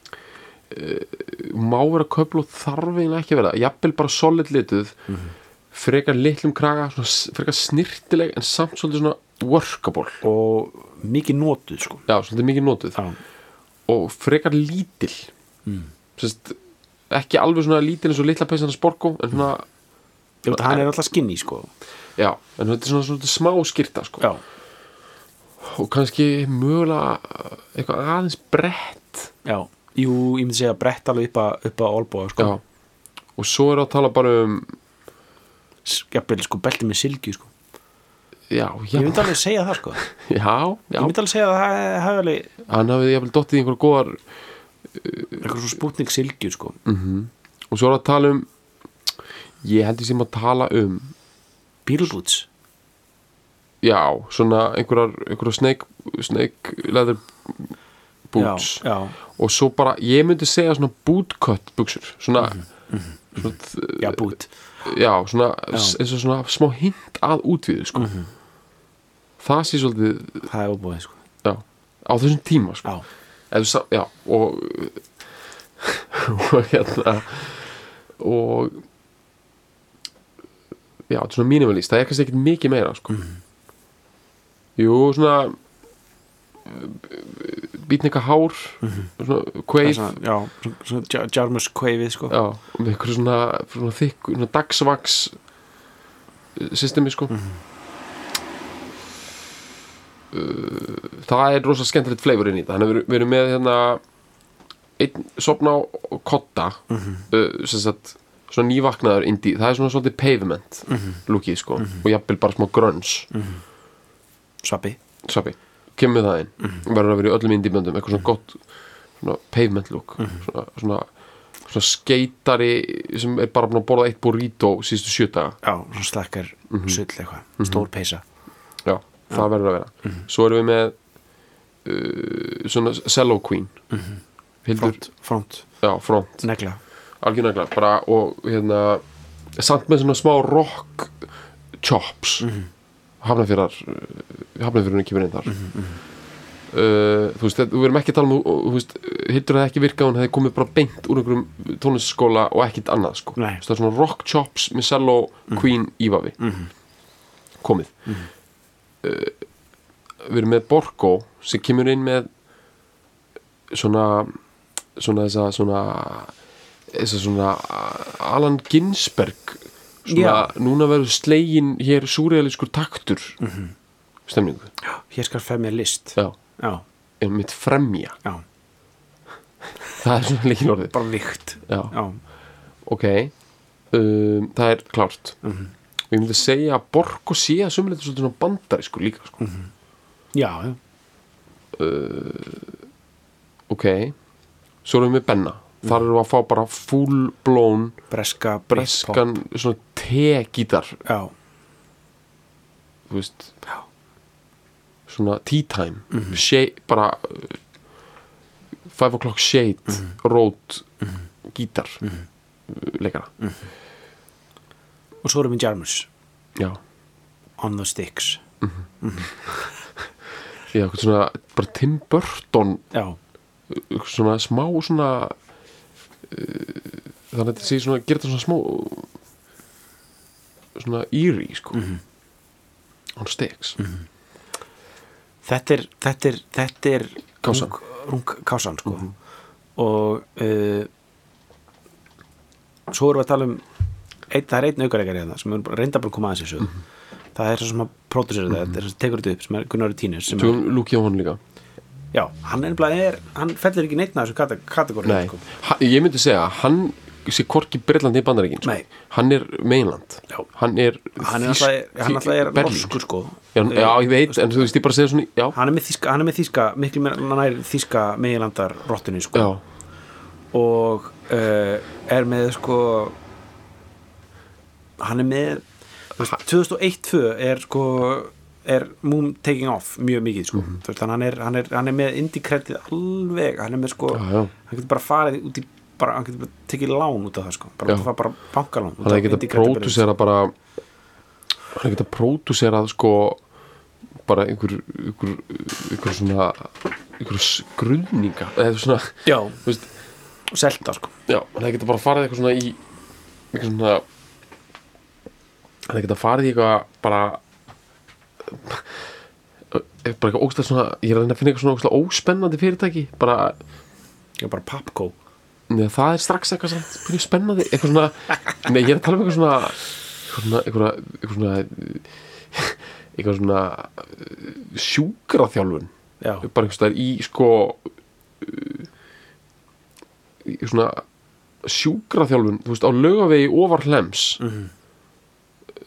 má vera köfl og þarf eiginlega ekki að vera jafnvel bara solid lituð frekar litlum kraga svona, s- frekar snirtileg en samt svolítið svona workable og mikið notuð sko já, svolítið mikið notuð já, og frekar lítil mm. Sest, ekki alveg svona lítil eins og litla peysan sporko en svona, Jú, hann er alltaf skinny sko já, en þetta er svona, svona smá skyrta sko. já, og kannski mögulega eitthvað aðeins brett já, jú, ég myndi segja brett alveg upp að, upp að olbúa sko já, og svo er að tala bara um jafnvel sko belti með sylgju sko. Já, já Ég myndi alveg segja það sko Já, já Ég myndi alveg segja að það hefði alveg Hann hafði jafnvel dottið í einhver góðar eitthvað svo spútning sylgju sko mm Og svo er að tala um Ég held ég sem að tala um Beetleboots Já, svona einhverjar einhverjar snake, snake leather boots Já, já, Og svo bara, ég myndi segja svona bootcut buxur Svona, mm-hmm. svona já boot Já, svona, Já. eins og svona smá hint að útvíðu sko. Mhm. Það sé svolítið Það er óbúið sko Já, á þessum tíma sko. Já, Eða, sa- Já, og og hérna og já, þetta er svona minimalist það er kannski ekkert mikið meira sko. Jú, svona býtninga hár svona það er kveif svona, já, svona- svona Jarmus kveifið sko já, með eitthvað svona, svona þykk svona dagsvaks systemi sko uh, það er rosa skemmtilegt flavor inn í þetta þannig að við, við erum með hérna einn sofna á kotta uh, sem sagt svona nývaknaður indie, það er svona svolítið pavement lookið sko og jafnvel bara smá grunge Svappi Sabi, kemur það inn verður að vera í öllum indie-böndum eitthvað svona gott svona pavement look svona, svona, svona skeitari sem er bara búin að borða eitt burrito síðustu sjö daga Já, svona slakkar sull eitthvað Stór peysa já, það verður að vera svo erum við með uh, svona cello queen Hildur, Front, front, já, front negla algjörnægla, bara og hérna samt með svona smá rock chops hafnafjörðar hafnafjörðunni kemur inn þar uh, þú veist, við erum ekki að tala um þú veist, Hildur hefði ekki virkað hún hefði komið bara beint úr einhverjum tónlistaskóla og ekkit annað sko, Nei. það er svona rock chops með cello queen ívafi komið uh, við erum með Borgo sem kemur inn með svona svona þessa svona þessa svona Alan Ginsberg svona, Já. núna verður slegin hér súrealískur taktur stemningu Já, hér skal femja list já, Já, er mitt fremja já, það er svona líkin orðið bara líkt já, Já, ok um, það er klárt og ég myndi segja að Borgo sé að sumleita svolítið svona bandarísku líka sko. já, já. ok svo erum við með Benna þar erum við að fá bara full blown Breska breskan svona te-gítar Já, þú veist já, svona tea time shade, bara uh, five o'clock shade rót gítar uh, leikara og svo erum við Jarmus já, On the Sticks já, eitthvað svona bara Tim Burton Já, svona smá svona uh, þannig að þetta sé svona gera þetta svona smá svona eerie sko on sticks þetta er þetta er, þetta er Kásan. rung, rung kásan sko og uh, svo erum við að tala um ein, það er einn aukalegari hérna sem er reynda bara að koma aðeins þessu það er svo sem að pródusera þetta þetta er sem tekur þetta upp sem er Gunnar Tínus sem er, Tjón Lúki á hann líka já, hann er, er hann fellur ekki neitt að þessu kategóri Nei, sko. ha, ég myndi segja að hann sé hvorki Bretland í Bandaríkin sko. Nei. hann er mainland Já. hann er hann er Þýsk- alltaf, hann alltaf er Berlín, norskur sko já, já, ég veit, en þú veist, ég bara segja svona já, hann er með þýska, hann er með þýska miklu meira nær þýska meginlandar rottunni sko já, og uh, er með sko hann er með þú veist, tvö þúsund og eitt tvö er sko er Moon Taking Off mjög mikið sko þú veist, hann er, hann er, hann er með indie credit alveg, hann er með sko Já, já. hann getur bara farið út í bara, hann getur bara tekið lán út af það sko bara, Já. út af það bara bankalán út hann er af ekki að indie credit pródúsera bara hann er ekki að pródúsera sko bara einhver einhver, einhver svona einhver skrunninga eða svona, já, þú veist, og selta sko já, hann er ekki að bara farið eitthvað svona í eitthvað svona hann er ekki að farið í eitthvað bara bara eitthvað ógstæð svona ég er að reyna að finna eitthvað svona ógstæð óspennandi fyrirtæki bara, já, bara Papco neða það er strax eitthvað samt pínu spennandi, eitthvað svona nei, ég er að tala um eitthvað svona eitthvað svona eitthvað svona eitthvað svona uh, sjúkraþjálfun já, bara einhvers staðar í sko uh, í svona sjúkraþjálfun, þú veist, á Laugavegi ofar Hlems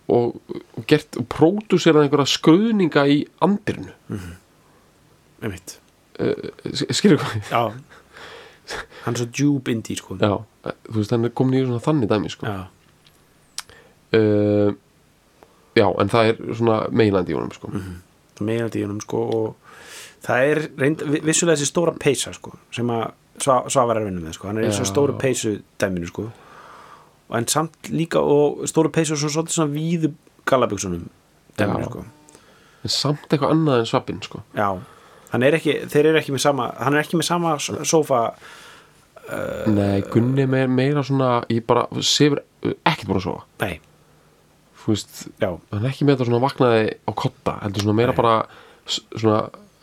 og, og gert og pródúserað einhverja skruðninga í andirnu einmitt uh, skilur hvað já, hann er svo djúb indie sko já, þú veist, hann er komin í svona þannig dæmi sko já, uh, já, en það er svona meginandi í honum sko meginandi í honum sko og það er reynd, vissulega þessi stóra peysa sko, sem að Svavar er að vinna með sko, hann er eins og stóru peysu dæminu sko, en samt líka og stóru peysu og svo svolítið svona víðu gallabuksunum dæminu sko, en samt eitthvað annað en Svabbinn sko já, hann er ekki, þeir eru ekki með sama, hann er ekki með sama sófa uh, nei, Gunni er meira, meira svona ég bara sefur ekkert búin að sofa nei, þú veist, já, hann er ekki með þetta svona vaknaði á kotta, heldur svona meira Nei. bara s- svona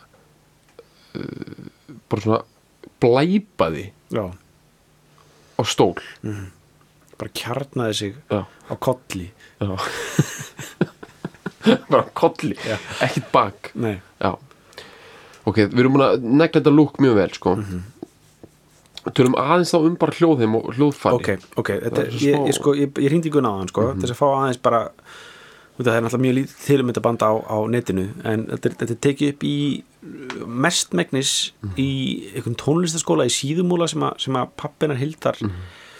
uh, bara svona blæpaði já, á stól bara kjarnaði sig já, á kolli, já bara kolli, Já. ekkert bak nei, já, ok, við erum búin að negla þetta lúk mjög vel sko tölum aðeins þá um bara hljóðheim og hljóðfæri ok, ok þetta, Það er svo ég, smá- ég, sko, ég, ég hringdi í Gunna á hann sko, þess að fá aðeins bara út af það er náttúrulega mjög lítið til um þetta banda á, á netinu en þetta, er- þetta er tekið upp í mestmegnis í einhvern tónlistaskóla í Síðumúla sem að, sem að pappinar Hildar uh,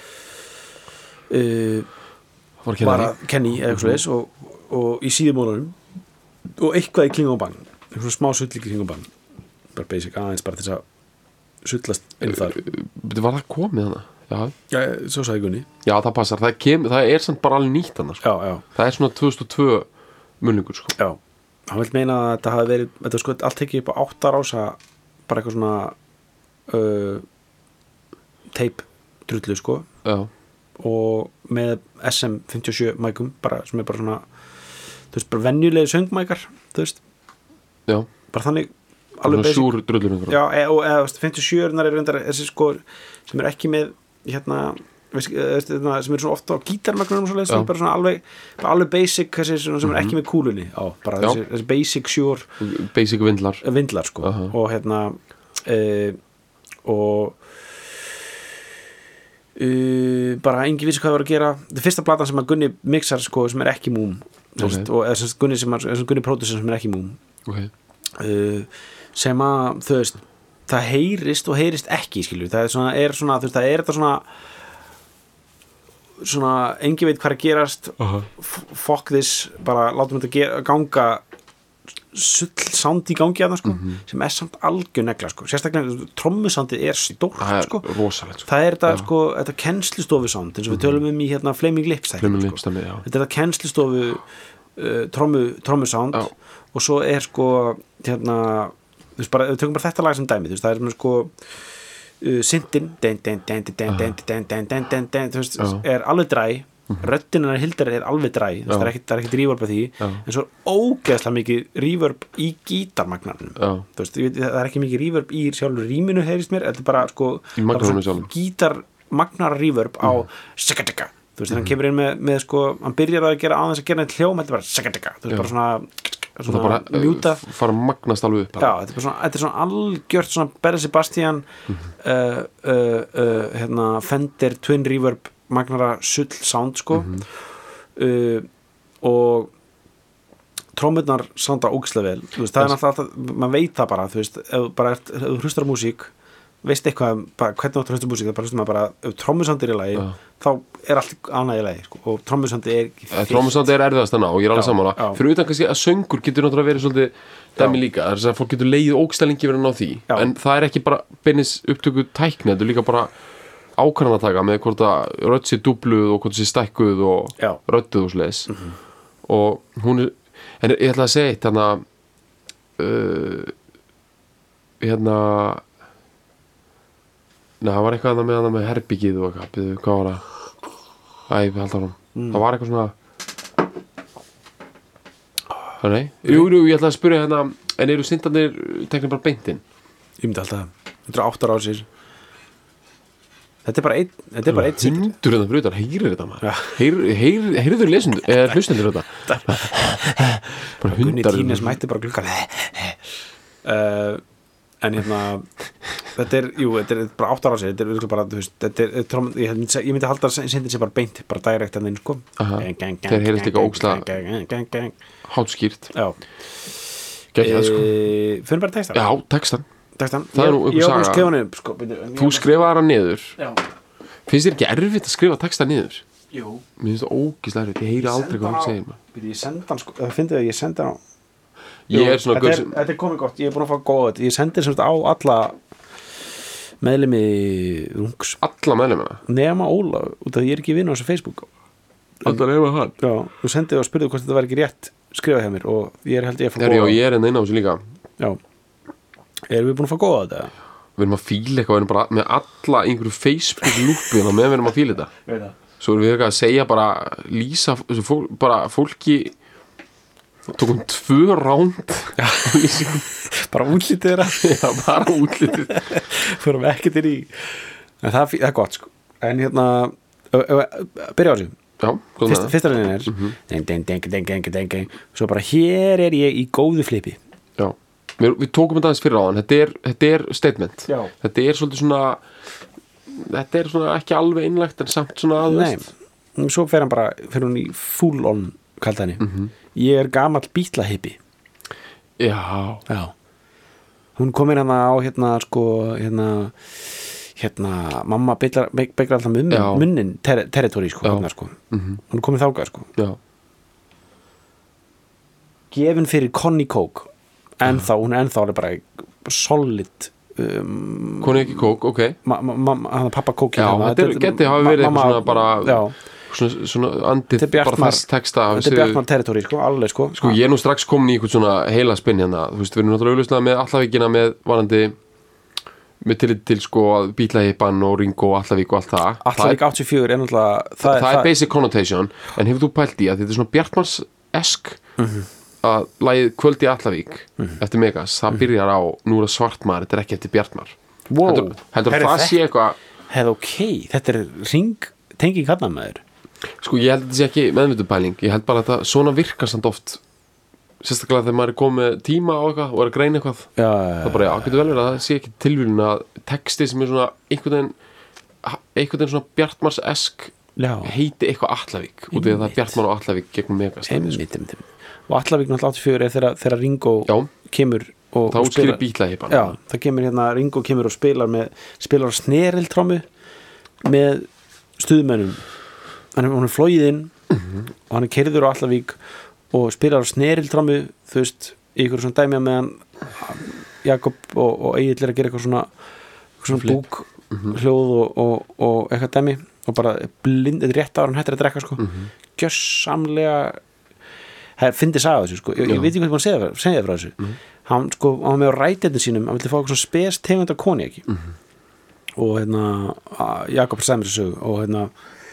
var ekki var það að kenni eða eitthvað svoleiðis og, og í Síðumúlanum og eitthvað í Klingobann eitthvað smá sull í Klingobann bara basic aðeins bara til þess að sullast inn þar var það komið hana já, já, svo sagði Gunni já það passar, það, kem, það er samt bara alveg nýtt hana sko. já, já, það er svona tvö þúsund og tvö mulningur sko. já hann vil meina að þetta hafi verið þetta sko allt tekið upp á átta rása bara eitthvað svona uh, teip drullu sko já, og með S M fimmtíu og sjö mækum bara sem er bara svona þú veist bara venjulegi söngmækar þú veist já, bara þannig svona alveg basic súr drullur já e og eða þú veist, fimmtíu og sjö er reyndar þessi sko sem er ekki með hérna veist, veist, hérna, sem er svona ofta á gítarmæknum og svoleiðis, Já. sem er bara svona alveg bara alveg basic þessi svona sem er ekki með kúlunni á bara Já. þessi, þessi basic sure basic vindlar vindlar sko Aha. og hérna uh, og uh, bara engi vissi hvað það var að gera þetta er fyrsta platan sem að Gunni mixar sko sem er ekki múm Ok. okay. og eða sem sagt Gunni sem, að, sem Gunni producer sem er ekki múm okay. uh, sem að þú veist það heyrist og heyrist ekki skilur það er svona, er svona þú veist það er þetta svona svona engi veit hvað er að gerast uh-huh. f- fuck this bara látum þetta gera, ganga sull sound í gangi að það sko sem er samt algjör negla sko sérstaklega trommusandið er stórt það er sko rosalegt sko. það er þetta Já. sko þetta kennslustofu sound eins og við tölum um í hérna Flaming Lips þættinum, Flaming sko. Lips dæmi, já. þetta er þetta kennslustofu uh, trommu, trommusound Já. og svo er sko hérna þú veist bara, við tökum bara þetta lag sem dæmi þú veist það er svona sko uh, syndin den, den, den, den, den, den, den, den, den, den, den, þú veist, Já. er alveg dræ röddin hennar Hildar er alveg dræ þú veist, Já. það er ekkit, það er ekkit reverb að því Já. en svo er ógeðslega mikið reverb í gítarmagnarnum Já. þú veist, ég veit, það er ekki mikið reverb í sjálfur rýminu heyrist mér, þetta er bara sko Í magnarinu sjálfum. gítarmagnar reverb á sakadika, þú veist, hann kemur inn með, með sko, hann byrjar að gera aðeins að gera neitt hljóm, þetta er bara sakadika, þú veist, Já. bara svona og það svona bara uh, mjúta fara að magnast alveg upp já, þetta er bara svona, þetta er svona algjört svona Berre Sebastian uh, uh, uh, hérna Fender Twin Reverb magnara sull sound sko uh, og trommurnar sounda ógeðslega vel þú veist, það er náttúrulega alltaf, maður veit það bara þú veist, ef þú bara ert, ef þú hlustar á músík veist eitthvað, um bara, hvernig þú ert að hlusta á músík það bara hlustar maður bara, ef trommusound er í lagi Já. þá er allt annað í lagi sko, og trommusound er ekki fyrst. trómusandi er erfiðast að ná og ég er alveg Já, sammála já. fyrir utan kannski að söngur getur náttúrulega verið svolítið dæmi líka, þess að fólk getur leið ógstælingi verið að ná því, Já. en það er ekki bara beinis upptöku tækni, þetta er líka bara ákvarðanataka með hvort að rödd sé dúbluð og hvort sé stækkuð og Já. rödduð og sliðis og hún er, en ég ætla að segja eitt hérna uh, hérna neða, það var eitthvað annað með hana með herbyggið og eitthvað, byrju, hvað var það æ, við haldum mm. það var eitthvað svona það nei, jú, jú, ég ætla að spyrja hérna en eru syndanir teknir bara beintinn ég myndi alltaf, þetta er áttar á sér þetta er bara einn þetta er bara einn synd hundur hérna fyrir utan, heyrir þetta maður Já. heyr, heyr, heyrður lesendur eða hlustendur þetta bara Gunni hundar Tínes mætti bara glukka uh, en hérna þetta er, jú, þetta er bara átt ára á sig, þetta er örugglega bara, þú veist, þetta er, trom, ég, myndi, ég myndi halda að sendin sé bara beint, bara direkt að þeim, sko. Aha. Gang, gang, gang, Þeir heyrist líka gang, ógeðslega- gang, gang, gang, gang. Hátskýrt Já. Geggjað, sko. E, Fyrir bara textan. Já, textan Textan. Það er nú Ég- einhver ég var búin að saga. skrifa hann upp, sko. byrju, Þú ég- skrifaðar hann niður Já. Finnst þér ekki erfitt að skrifa texta niður? Jú. Mér finnst það ógeðslega erfitt, ég heyri aldrei hvað hún segir maður. Byrju, ég sendi hann, sko, það fyndið að ég sendi hann á. Ég Jú, er svona þetta gaur er, sem þetta er komið gott, ég er búin að fá góða þetta. Ég sendi sem sagt á alla meðlimi rungs alla meðlumina nema Óla, út af að ég er ekki vinn á þessu Facebook. Alla nema hann Já, þú sendið og spurðið hvort þetta var ekki rétt skrifað hjá mér og ég er held ég að fá Er ég og góða. ég er enn inn á þessu líka Já. Erum við búin að fá góða þetta? Við erum að fíla eitthvað, við erum bara með alla einhverju Facebook-lúpina meðan við erum að fíla þetta Veit það. Svo erum við eitthvað að segja bara lýsa þessu fólk, bara fólki tókum tvö ránd Bara útlítið þeirra. Já, bara útlitið Förum ekkert inn í. En það, er fí- það er gott, sko. En hérna, ö- ö- ö- byrja á þessu. Já, góð með Fyrst, það fyrsta reynin er deng, deng, deng, deng, deng, deng, deng. Svo bara hér er ég í góðu flipi. Já, við, við tókum þetta aðeins fyrir á hann þetta er, þetta er statement Já. Þetta er svolítið svona þetta er svona ekki alveg innlegt en samt svona að Nei, svo fer hann bara fer hún í full on kallt henni. Mhm. Ég er gamall bítlahippi. Já, Já. Hún kom inn hana á hérna sko hérna hérna mamma beiglar beiglar alltaf munnin, Já. munnin ter territory sko, Já. hérna, sko. Mhm. Hún kom inn þákað sko. já, Gefin fyrir Connie Coke ennþá, hún er ennþá alveg bara solid um, koni ekki kók, ok ma ma ma hann pappa Coke Já, þetta er- geti hafi verið eitthvað svona bara- já, Svona, svona andið Þetta er bara Bjartmar- þess texta hafi þetta er séð- Bjartmar territory sko, alveg sko, Sko, ég er nú strax komin í eitthvað svona heila spinn hérna Þú veist, við erum náttúrulega auðvitað með Allavíkina með varandi með tillit til sko Bílahippan og Ringo og Allavík og allt það Allavík áttatíu og fjögur er náttúrulega það, það er basic connotation en hefur þú pælt í að þetta er svona Bjartmars-esk Mhm. að lagið Kvöld í Allavík eftir Megas, það byrjar á nú er það Svartmar, þetta er ekki eftir Bjartmar wow. heldur, heldur Herri, að það þetta- sé eitthvað hefði ok, þetta er ring tenging hann með þér sko ég held að þetta sé ekki meðvitupæling ég held bara að þetta svona virkar samt oft sérstaklega þegar maður er komið með tíma á eitthvað og er að greina eitthvað já, það er bara, já, getur vel verið að það sé ekki tilvílun að texti sem er svona einhvern veginn einhvern veginn svona Bjartmars-esk já, heiti eitthvað Allavík út af því að það er Bjartmar og Allavík gegnum Megas einmitt, einmitt. og Allavík náttúrulega áttatíu og fjögur er þegar, þegar Ringo Já. kemur og, þá og útskýrir Bílahippan já, það kemur hérna Ringo kemur og spilar með spilar á sneriltrámu með stuðmönnum hann er, hún er flogið inn og hann er keyrður á Allavík og spilar á sneriltrámu þú veist, í ykkur svona dæmi meðan Jakob og, og Egill er að gera eitthvað svona, eitthvað svona Flip. búk hljóð og, og, og eitthvað dæmi og bara blind, þetta er rétt ára hann hættir að drekka sko, gjörsamlega það fyndi saga þessu sko, ég, ég veit ekki hvað maður segja, segja frá þessu hann sko, hann var með á rætinu sínum hann vildi fá eitthvað svona spes tegund af konjaki og hérna a- Jakob sagði mér þessu og hérna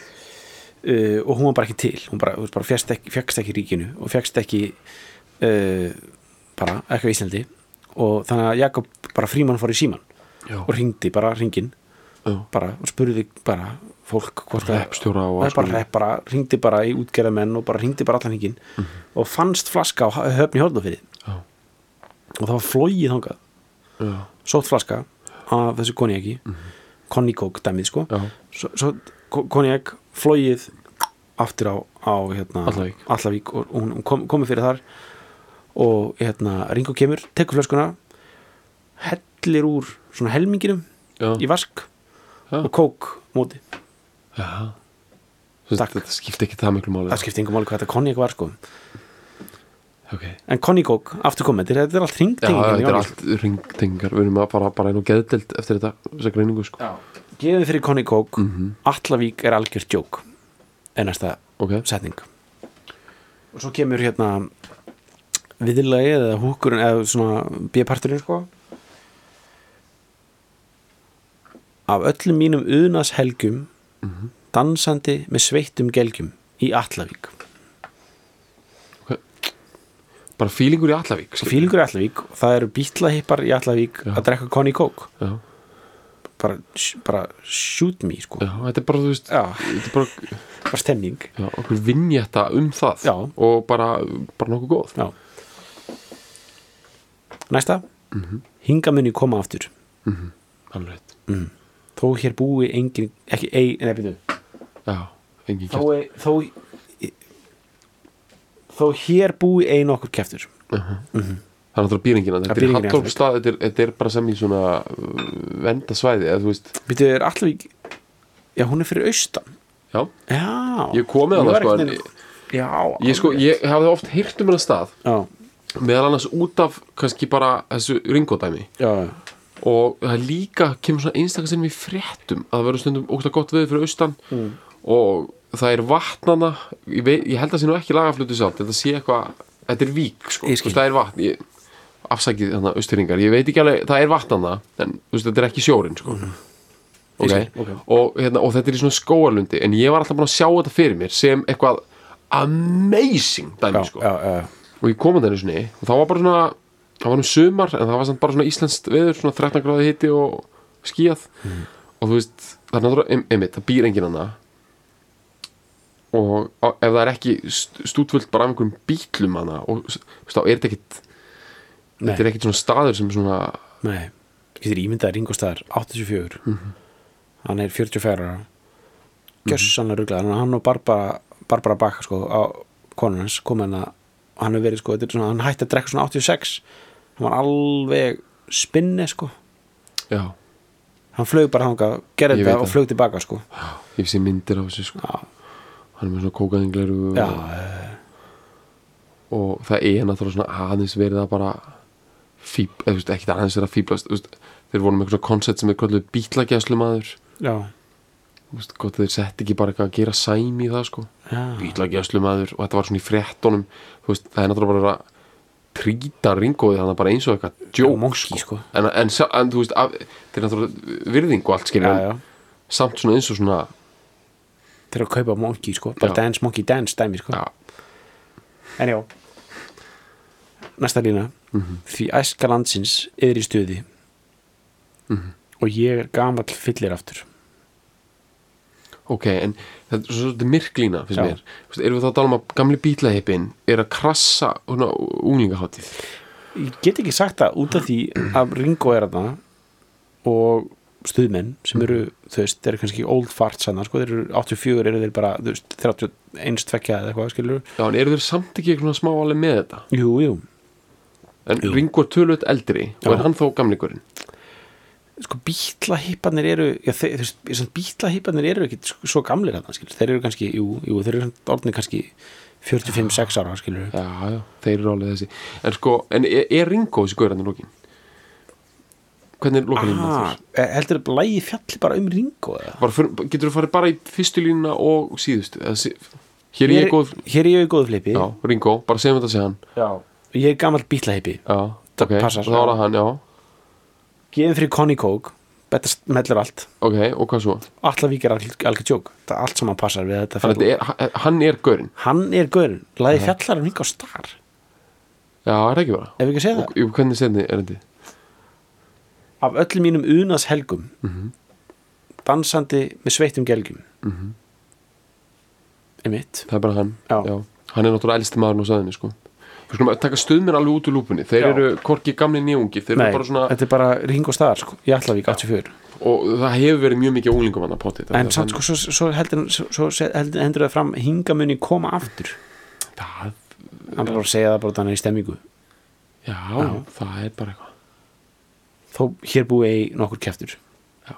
uh, og hún var bara ekki til hún bara, þú veist, bara fjækst ekki, fjækst ekki í ríkinu og fjækst ekki uh, bara ekki á Íslandi og þannig að Jakob bara Frímann fór í síman Já. og ringdi bara hringin Já. bara og spurði bara fólk hvort það Hreppstjóra og Nei, alls bara, konar. hrepp, bara ringdi bara í útgerðamenn og bara ringdi bara allan hringin og fannst flaska á höfni Hornafirði Já. og það var flogið þangað Já. sótt flaska af þessu konjaki mm -hmm. konníkók dæmið sko Já. svo, svo konjak flogið aftur á, á hérna, Allavík. Allavík og hún kom, komið fyrir þar og hérna Ringo kemur, tekur flöskuna hellir úr svona helminginum Já. í vask Já. og kók móti Já. Svo Takk. þetta skipti ekki það miklu máli það skipti engum máli hvað þetta konjak var sko ok en konníkók, aftur komið, þetta er- þetta er allt Já, hringtenging þetta er allt ringtengar við erum að fara bara einn og geðdelt eftir þetta þessa greiningu sko gefið fyrir konníkók mm Mhm. Allavík er algjört djók er næsta ok, setning og svo kemur hérna viðlagi eða húkurinn eða svona B-parturinn sko af öllum mínum uðnashelgjum dansandi með sveittum gelgjum í Allavík bara fílingur í Allavík skilur. fílingur í Allavík og það eru bítlahippar í Allavík Já. að drekka konni kók Já. bara, bara shoot me sko Já, þetta er bara, þú veist Já. þetta er bara, bara stemning já, okkur vinnjætta um það Já. og bara, bara nokkuð góð Já. næsta Mhm. hinga muni koma aftur alveg rétt. mm. Þó hér búi engin ekki ein, nei, byrju Já, engin þó, kjaftur. er, þó þó hér búi ein okkur keftur Uh-huh. Mm-hmm. Það er náttúrulega býringina, þetta Það er er býringin, Hallormsstað, þetta er, þetta er bara sem í svona uh, vendasvæði, eða þú veist. Byrju, er Allavík já, hún er fyrir austan Já, já, ég kom með hana var sko, einhvern en veginn- já, ég sko, ég hafði oft heyrt um hana stað, já, meðal annars út af kannski bara þessu ringodæmi, já, og það er líka kemur svona einstaklega sem við fréttum að það verður stundum ógsta gott veður fyrir austan mm. og það er vatnana ég, veit, ég held að það sé nú ekki lagaflutu sátt, þetta sé eitthvað, þetta er vík sko, Ég þú skil. veist, það er vatn ég, afsakið þannig austuringar, ég veit ekki alveg það er vatnana, en þú veist, þetta er ekki sjórin sko Mm. okay? Ég skil, ok. og, hérna, og þetta er í svona skóarlundi en ég var alltaf búin að sjá þetta fyrir mér sem eitthvað amazing dæmi já, sko já, já. og ég kom að þenni svona og það var bara svona, það var um sumar en það var samt bara svona íslenskt veður, svona þrettán gráði hiti og skíað Mm. og þú veist, það er náttúrulega ein- einmitt, það býr enginn hana og á- ef það er ekki st- stútfullt bara af einhverjum bílum hana og þú veist, þá er þetta ekkit Nei. þetta er ekkit svona staður sem er svona Nei, getur ímyndaði Ringo Starr áttatíu og fjögur Mhm. hann er fjörutíu og fjögur ára gjössanlega rugglaður, hann og Barbara Barbara Bach, sko, á konun hans kom hérna, hann hefur verið, sko, þetta er svona, hann hætti að drekka svona áttatíu og sex hann var alveg spinni, sko já, hann flög bara þangað, gerði Ég þetta veit og það. flög tilbaka, sko ég sé myndir af þessu sko. já, hann er með svona kókaðingleru já, og, og það er náttúrulega svona aðeins verið að bara fíb, eða þú veist, ekkit aðeins verið að fíblast þú veist, þeir voru með eitthvað svona koncept sem er kalluð bítlagæslumaður já, þú veist, gott að þeir sett ekki bara eitthvað að gera sæmi í það sko já, bítlagæslumaður og þetta var svona í fréttunum þú veist, það er náttúrulega bara að trýta Ringóið þannig bara eins og eitthvað Já, joke monkey, sko. en, en, en, en þú veist, af, þeir er náttúrulega virðing og allt skilja já, já. samt svona eins og svona þeir eru að kaupa monkey, sko, bara Já. dance, monkey dance dæmi, sko, já, en já næsta lína Mhm. því æska landsins er í stuði Mhm. og ég er gamall fyllir aftur ok, en þetta er svolítið myrklína finnst Já. mér, þú veist, erum við þá að tala um að gamli bítlahippin er að krassa svona unglingaháttíð ég get ekki sagt það út af því að Ringo er þarna og stuðmenn sem eru þú veist, þeir eru kannski old farts hana, sko, þeir eru áttatíu og fjögur, eru þeir bara þú veist, þrjátíu og eins tvekja eða eitthvað, skilur já, en eru þeir samt ekki eitthvað smá alveg með þetta jú, jú, en Jú. Ringo er tölvöld eldri og Já. er hann þó gamlingurinn sko bítlahipparnir eru já, þeir, þú veist, bítlahipparnir eru ekki sko, svo gamlir þarna, skilur, þeir eru kannski jú, jú, þeir eru orðnir kannski fjörutíu og fimm til sex ára, skilur já, já, þeir eru alveg þessi en sko, en er, er Ringo þessi gaurandi lókin? Hvernig er lókanlínu ah, þér? heldur að lægi fjalli bara um Ringo eða? Bara fyr, getur þú farið bara í fyrstu línuna og síðustu eða, sí- hér er ég góð hér er ég góð flipi já, Ringo, bara segjum þetta að segja hann já. ég er gamall bítlahippi já, Það ok, passar, þá er já. það hann, já gefum fyrir Connie Coke Betta mellur allt ok, og hvað svo? Allavík er alg- algjör tjók það er allt sem hann passar við þetta Þannig að fjall. þetta er, hann er gaurinn hann er gaurinn lægi fjallar um Ringo Starr já, er það ekki bara ef við ekki að segja og, jú, hvernig setni er þetta? það af öllum mínum unas helgum Mhm. dansandi með sveittum gelgjum Mhm. einmitt það er bara hann Já. hann er náttúrulega elsti maðurinn á sæðinni sko. við skulum að taka stuðminn alveg út úr lúpunni þeir Já. eru hvorki gamli nýjungi þeir Nei, eru bara svona þetta er bara Ringo Starr sko, í Allavík áttatíu og fjögur og það hefur verið mjög mikið unglingum hann að potið en samt sko, svo, svo heldur, svo, svo heldur, heldur það fram hingamuni koma aftur það, hann bara að segja það bara þannig í stemmingu já, Já. það er bara eitthvað þó hér búi ei nokkur keftur Já.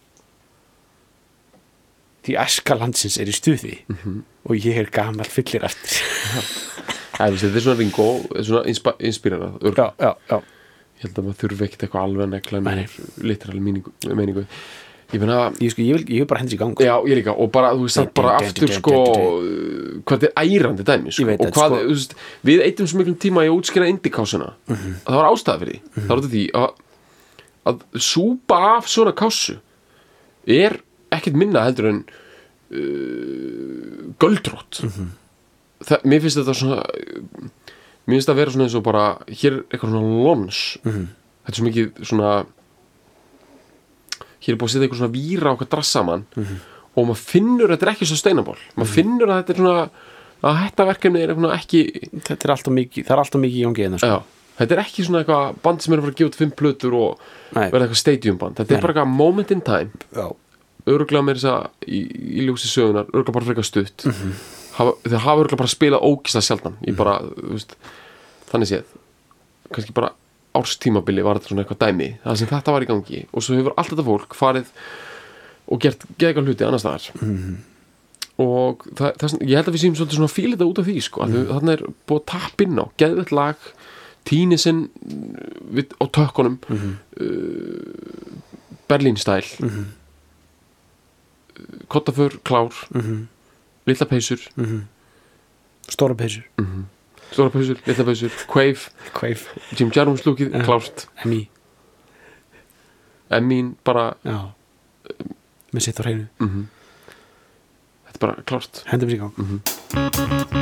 því æska landsins er í stuði Mhm. og ég er gamall fyllir eftir Æ, veist, þetta er svona Ringo, svona inspa- inspírerað örg. já, já, já ég held að maður þurfi ekkert eitthvað alveg að negla Nei, nei. með literal meiningu, meiningu ég finna ég, sko, ég, vil, ég vil bara hendur í gang já, ég líka, og bara, þú veist, það bara aftur sko, hvað þetta er ærandi dæmi sko, Ég veit og þetta, hvað, sko. þú veist, við eittum svo miklum tíma í að útskýra indikásuna að það var ástæða fyrir því það var þetta því að, að súpa af svona kásu er ekkert minna heldur en uh, göldrótt það, mér finnst þetta svona mér finnst það að vera svona eins og bara hér er eitthvað svona lons þetta er svo mikið svona hér er búið að setja eitthvað svona víra og eitthvað drass saman og maður finnur að þetta er ekki svo steinaból maður finnur að þetta er svona að þetta verkefni er eitthvað ekki þetta er alltaf mikið, það er alltaf mikið í gangi hérna, sko. já, þetta er ekki svona eitthvað band sem er að fara að gefa út fimm plötur og Nei. verða eitthvað stadium band, þetta Nei. er bara eitthvað moment in time Já. öruglega með þess að í, í ljósi sögunar, öruglega bara frekar stutt Mhm. hafa, þeir hafa öruglega bara spilað ógislega sjaldan í bara, þú veist þannig séð, kannski bara árstímabili var þetta svona eitthvað dæmi það sem þetta var í gangi og svo hefur allt þetta fólk farið og gert geðga hluti annars staðar Mhm. og það, það, ég held að við séum svolítið svona að fíla þetta út af því sko, mm. þannig er búið að tappa inn á geðvett lag, tíni sinn við, á tökkunum Mhm. uh, Berlín stæl Mhm. kottaför, klár Mhm. litla peysur Mhm. Stóra peysur mm. stóra peysur, litla peysur, Quave Quave Jim Jarmusch lúkið, Ja. klárt Emmy Emín bara Já Með sitt á hreinu mm. þetta er bara klárt Hendum sér í gang mm.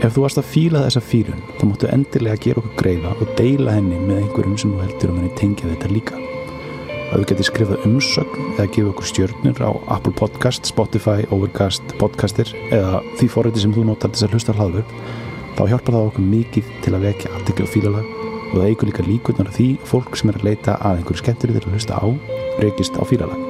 Ef þú varst að fíla þessa fílun, þá máttu endilega gera okkur greiða og deila henni með einhverjum sem þú heldur um henni tengja þetta líka. Að þú getur skrifað umsögn eða gefa okkur stjörnur á Apple Podcast, Spotify, Overcast, Podcastir eða því forriti sem þú notar til að hlusta á hlaðvörp, þá hjálpar það okkur mikið til að vekja athygli á fílalag og það eykur líka líkurnar á því að fólk sem er að leita að einhverju skemmtiri til að hlusta á rekist á fílalag.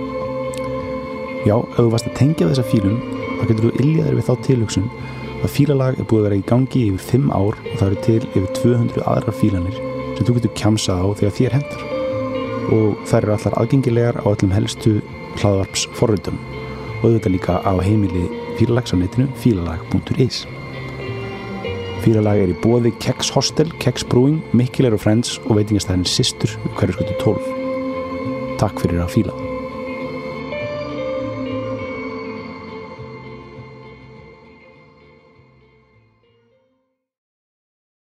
Já, ef þú varst að tengja þessa fílun, þá getur þú yljaðir við þá tilhugsun að fílalag er búið að vera í gangi yfir fimm ár og það eru til yfir tvö hundruð aðrar fílanir sem þú getur kjamsað á þegar þér hendur. Og þær eru allar aðgengilegar á öllum helstu hlaðvarps forritum og auðvitað líka á heimili fílalags á netinu fílalag punktur is. Fílalag er í boði Kex Hostel, Kex Brewing, Mikkeler og Friends og veitingastæðin Systur Hverfisgötu tólf. Takk fyrir að fíla.